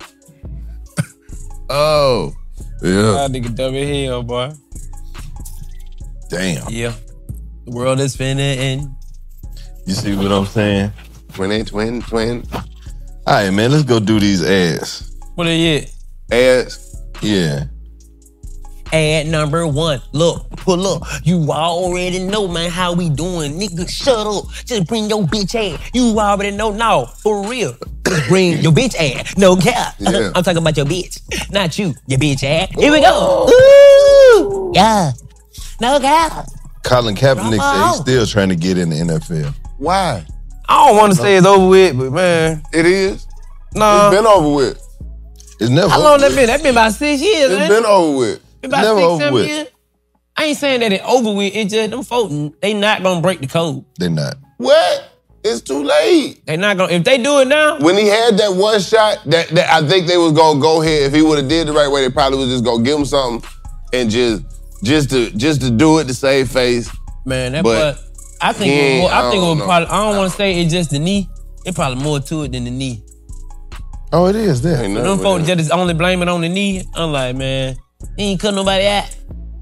Speaker 2: Oh, yeah.
Speaker 3: That nigga dumb as hell, boy.
Speaker 4: Damn.
Speaker 3: Yeah. The world is finna end.
Speaker 4: You see what I'm saying?
Speaker 2: Twin, twin, twin.
Speaker 4: All right, man, let's go do these ads.
Speaker 3: What are you?
Speaker 2: Ass.
Speaker 4: Yeah.
Speaker 7: Ad number one. Look, pull up. You already know, man, how we doing. Nigga, shut up. Just bring your bitch ass. You already know. No, for real. Just bring your bitch ass. No cap.
Speaker 2: Yeah.
Speaker 7: I'm talking about your bitch. Not you, your bitch ass. Here we go. Ooh. Yeah. No cap.
Speaker 4: Colin Kaepernick said
Speaker 7: Bravo.
Speaker 4: he's still trying to get in the N F L.
Speaker 2: Why?
Speaker 3: I don't want to say it's over with, but man,
Speaker 2: It is.
Speaker 3: nah.
Speaker 2: It's been over with.
Speaker 4: It's never
Speaker 3: How long
Speaker 4: over
Speaker 3: that
Speaker 4: with.
Speaker 3: been? That been about six years,
Speaker 2: It's
Speaker 3: man.
Speaker 2: been over with.
Speaker 3: Been about
Speaker 4: never
Speaker 3: six,
Speaker 4: over
Speaker 3: seven
Speaker 4: with.
Speaker 3: years. I ain't saying that it over with. It's just them folks, they not gonna break the code.
Speaker 4: They're not.
Speaker 2: What? It's too late.
Speaker 3: They not gonna. If they do it now,
Speaker 2: When he had that one shot, that, that I think they was gonna go ahead. If he would have did the right way, they probably was just gonna give him something and just just to just to do it to save face.
Speaker 3: man, that
Speaker 2: But-
Speaker 3: boy, I think it was more, I think it was probably. I don't want to say it's just the knee. It probably more to it than the knee.
Speaker 4: Oh, it is there.
Speaker 3: When them folks just only blame it on the knee, I'm like, man, he ain't cut nobody out.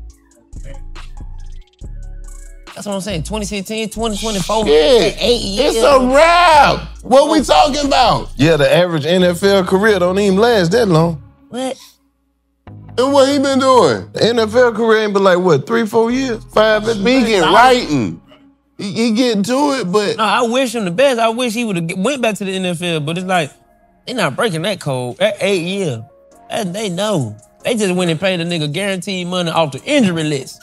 Speaker 3: That's what I'm saying. twenty sixteen, twenty twenty-four,
Speaker 2: Shit.
Speaker 3: eight years.
Speaker 2: It's a wrap. What we talking about?
Speaker 4: Yeah, the average N F L career don't even last that long.
Speaker 3: What?
Speaker 2: And what he been doing?
Speaker 4: The N F L career ain't been like, what, three, four years? Five at the
Speaker 2: Speaking,
Speaker 4: best?
Speaker 2: writing. He, he getting to it, but
Speaker 3: No, I wish him the best. I wish he would have went back to the N F L, but it's like, they not breaking that code. At eight years. That, they know. They just went and paid a nigga guaranteed money off the injury list.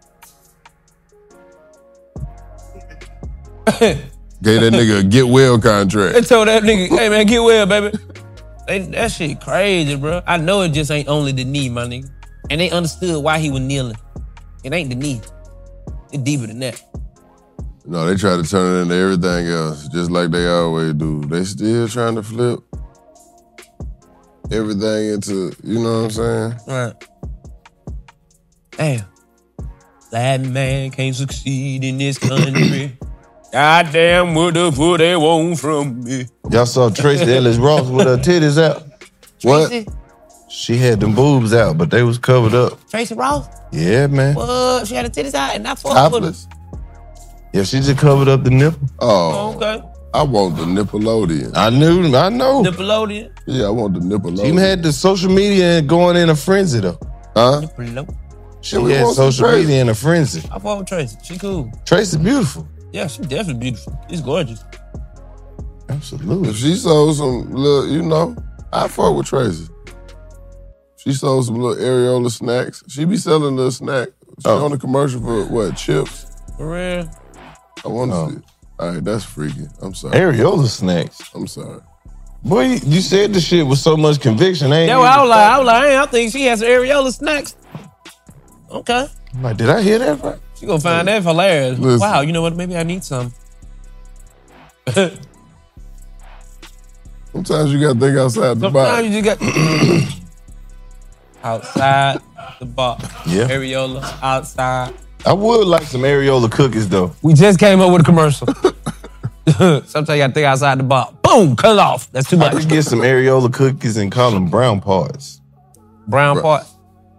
Speaker 2: gave that nigga a get well contract.
Speaker 3: They told that nigga, hey man, get well, baby. They, that shit crazy, bro. I know it just ain't only the knee, my nigga. And they understood why he was kneeling. It ain't the knee. It's deeper than that.
Speaker 2: No, they try to turn it into everything else, just like they always do. They still trying to flip everything into, you know what I'm saying?
Speaker 3: Right. Damn. That man can't succeed in this country. Goddamn, what the fuck they want from me?
Speaker 4: Y'all saw Tracy Ellis Ross with her titties out.
Speaker 3: Tracy?
Speaker 4: What? She had them boobs out, but they was covered up.
Speaker 3: Tracy Ross?
Speaker 4: Yeah, man.
Speaker 3: What? She had her titties out and I fucked with her.
Speaker 4: Yeah, she just covered up the nipple.
Speaker 2: Oh,
Speaker 3: Okay.
Speaker 2: I want the Nickelodeon.
Speaker 4: I knew, I know.
Speaker 3: Nickelodeon?
Speaker 2: Yeah, I want the Nickelodeon.
Speaker 4: She even had the social media going in a frenzy, though.
Speaker 2: Huh?
Speaker 3: Nickelodeon.
Speaker 4: She
Speaker 2: Yeah, we
Speaker 4: had
Speaker 2: want some
Speaker 4: social
Speaker 2: Tracy.
Speaker 4: media in a frenzy.
Speaker 3: I fuck with Tracy. She cool.
Speaker 4: Tracy beautiful.
Speaker 3: Yeah, she definitely beautiful. She's gorgeous.
Speaker 4: Absolutely.
Speaker 2: If she sold some little, you know, I fuck with Tracy. She sold some little areola snacks. She be selling little snack. She
Speaker 4: Oh.
Speaker 2: on the commercial for what, chips?
Speaker 3: For real?
Speaker 2: I want to
Speaker 4: Oh.
Speaker 2: see. All right, that's freaky. I'm sorry.
Speaker 4: Areola snacks.
Speaker 2: I'm sorry.
Speaker 4: Boy, you, you said the shit with so much conviction. I ain't
Speaker 3: Yeah, well, I
Speaker 4: even
Speaker 3: was like, I was like, hey, I think she has areola snacks. Okay.
Speaker 4: I'm like, did I hear that right?
Speaker 3: She gonna find that hilarious.
Speaker 2: Listen.
Speaker 3: Wow, you know what? Maybe I need some.
Speaker 2: Sometimes you gotta think outside the
Speaker 3: Sometimes
Speaker 2: box.
Speaker 3: you just got outside the box.
Speaker 4: Yeah.
Speaker 3: Areola outside.
Speaker 4: I would like some areola cookies, though.
Speaker 3: We just came up with a commercial. Sometimes you gotta think outside the box. Boom, cut it off. That's too
Speaker 4: I
Speaker 3: much.
Speaker 4: could get some areola cookies and call them brown parts.
Speaker 3: Brown parts.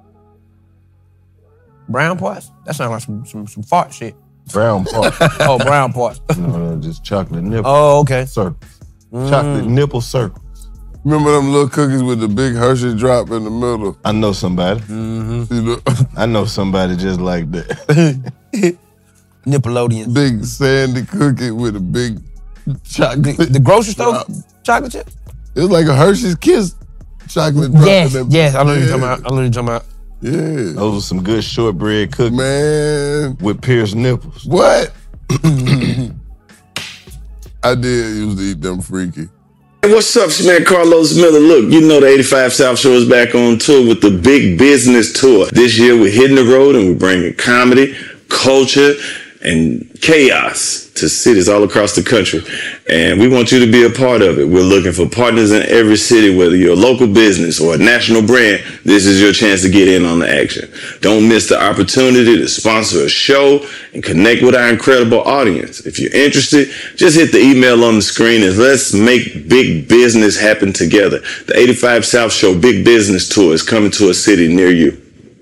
Speaker 3: Brown parts? That sounds like some, some some fart shit.
Speaker 4: Brown parts.
Speaker 3: Oh, brown parts.
Speaker 4: No, just chocolate nipple
Speaker 3: Oh, okay.
Speaker 4: circles. Chocolate nipple circles.
Speaker 2: Remember them little cookies with the big Hershey drop in the middle?
Speaker 4: I know somebody.
Speaker 2: You know,
Speaker 4: I know somebody just like that.
Speaker 3: Nickelodeon.
Speaker 2: big sandy cookie with a big chocolate.
Speaker 3: The, the grocery store
Speaker 2: drop.
Speaker 3: chocolate chip?
Speaker 2: It was like a Hershey's Kiss chocolate drop.
Speaker 3: Yes,
Speaker 2: in that-
Speaker 3: yes. I know what you're talking
Speaker 2: Yeah.
Speaker 3: about. I know what you're talking about.
Speaker 2: Yeah.
Speaker 4: Those were some good shortbread cookies
Speaker 2: Man,
Speaker 4: with pierced nipples.
Speaker 2: what? I did used to eat them freaky.
Speaker 8: Hey, what's up, it's man? Carlos Miller. Look, you know the eighty-five South Show is back on tour with the Big Business Tour. This year we're hitting the road and we're bringing comedy, culture, and chaos to cities all across the country. And we want you to be a part of it. We're looking for partners in every city, whether you're a local business or a national brand. This is your chance to get in on the action. Don't miss the opportunity to sponsor a show and connect with our incredible audience. If you're interested, just hit the email on the screen and let's make big business happen together. The eighty-five South Show Big Business Tour is coming to a city near you.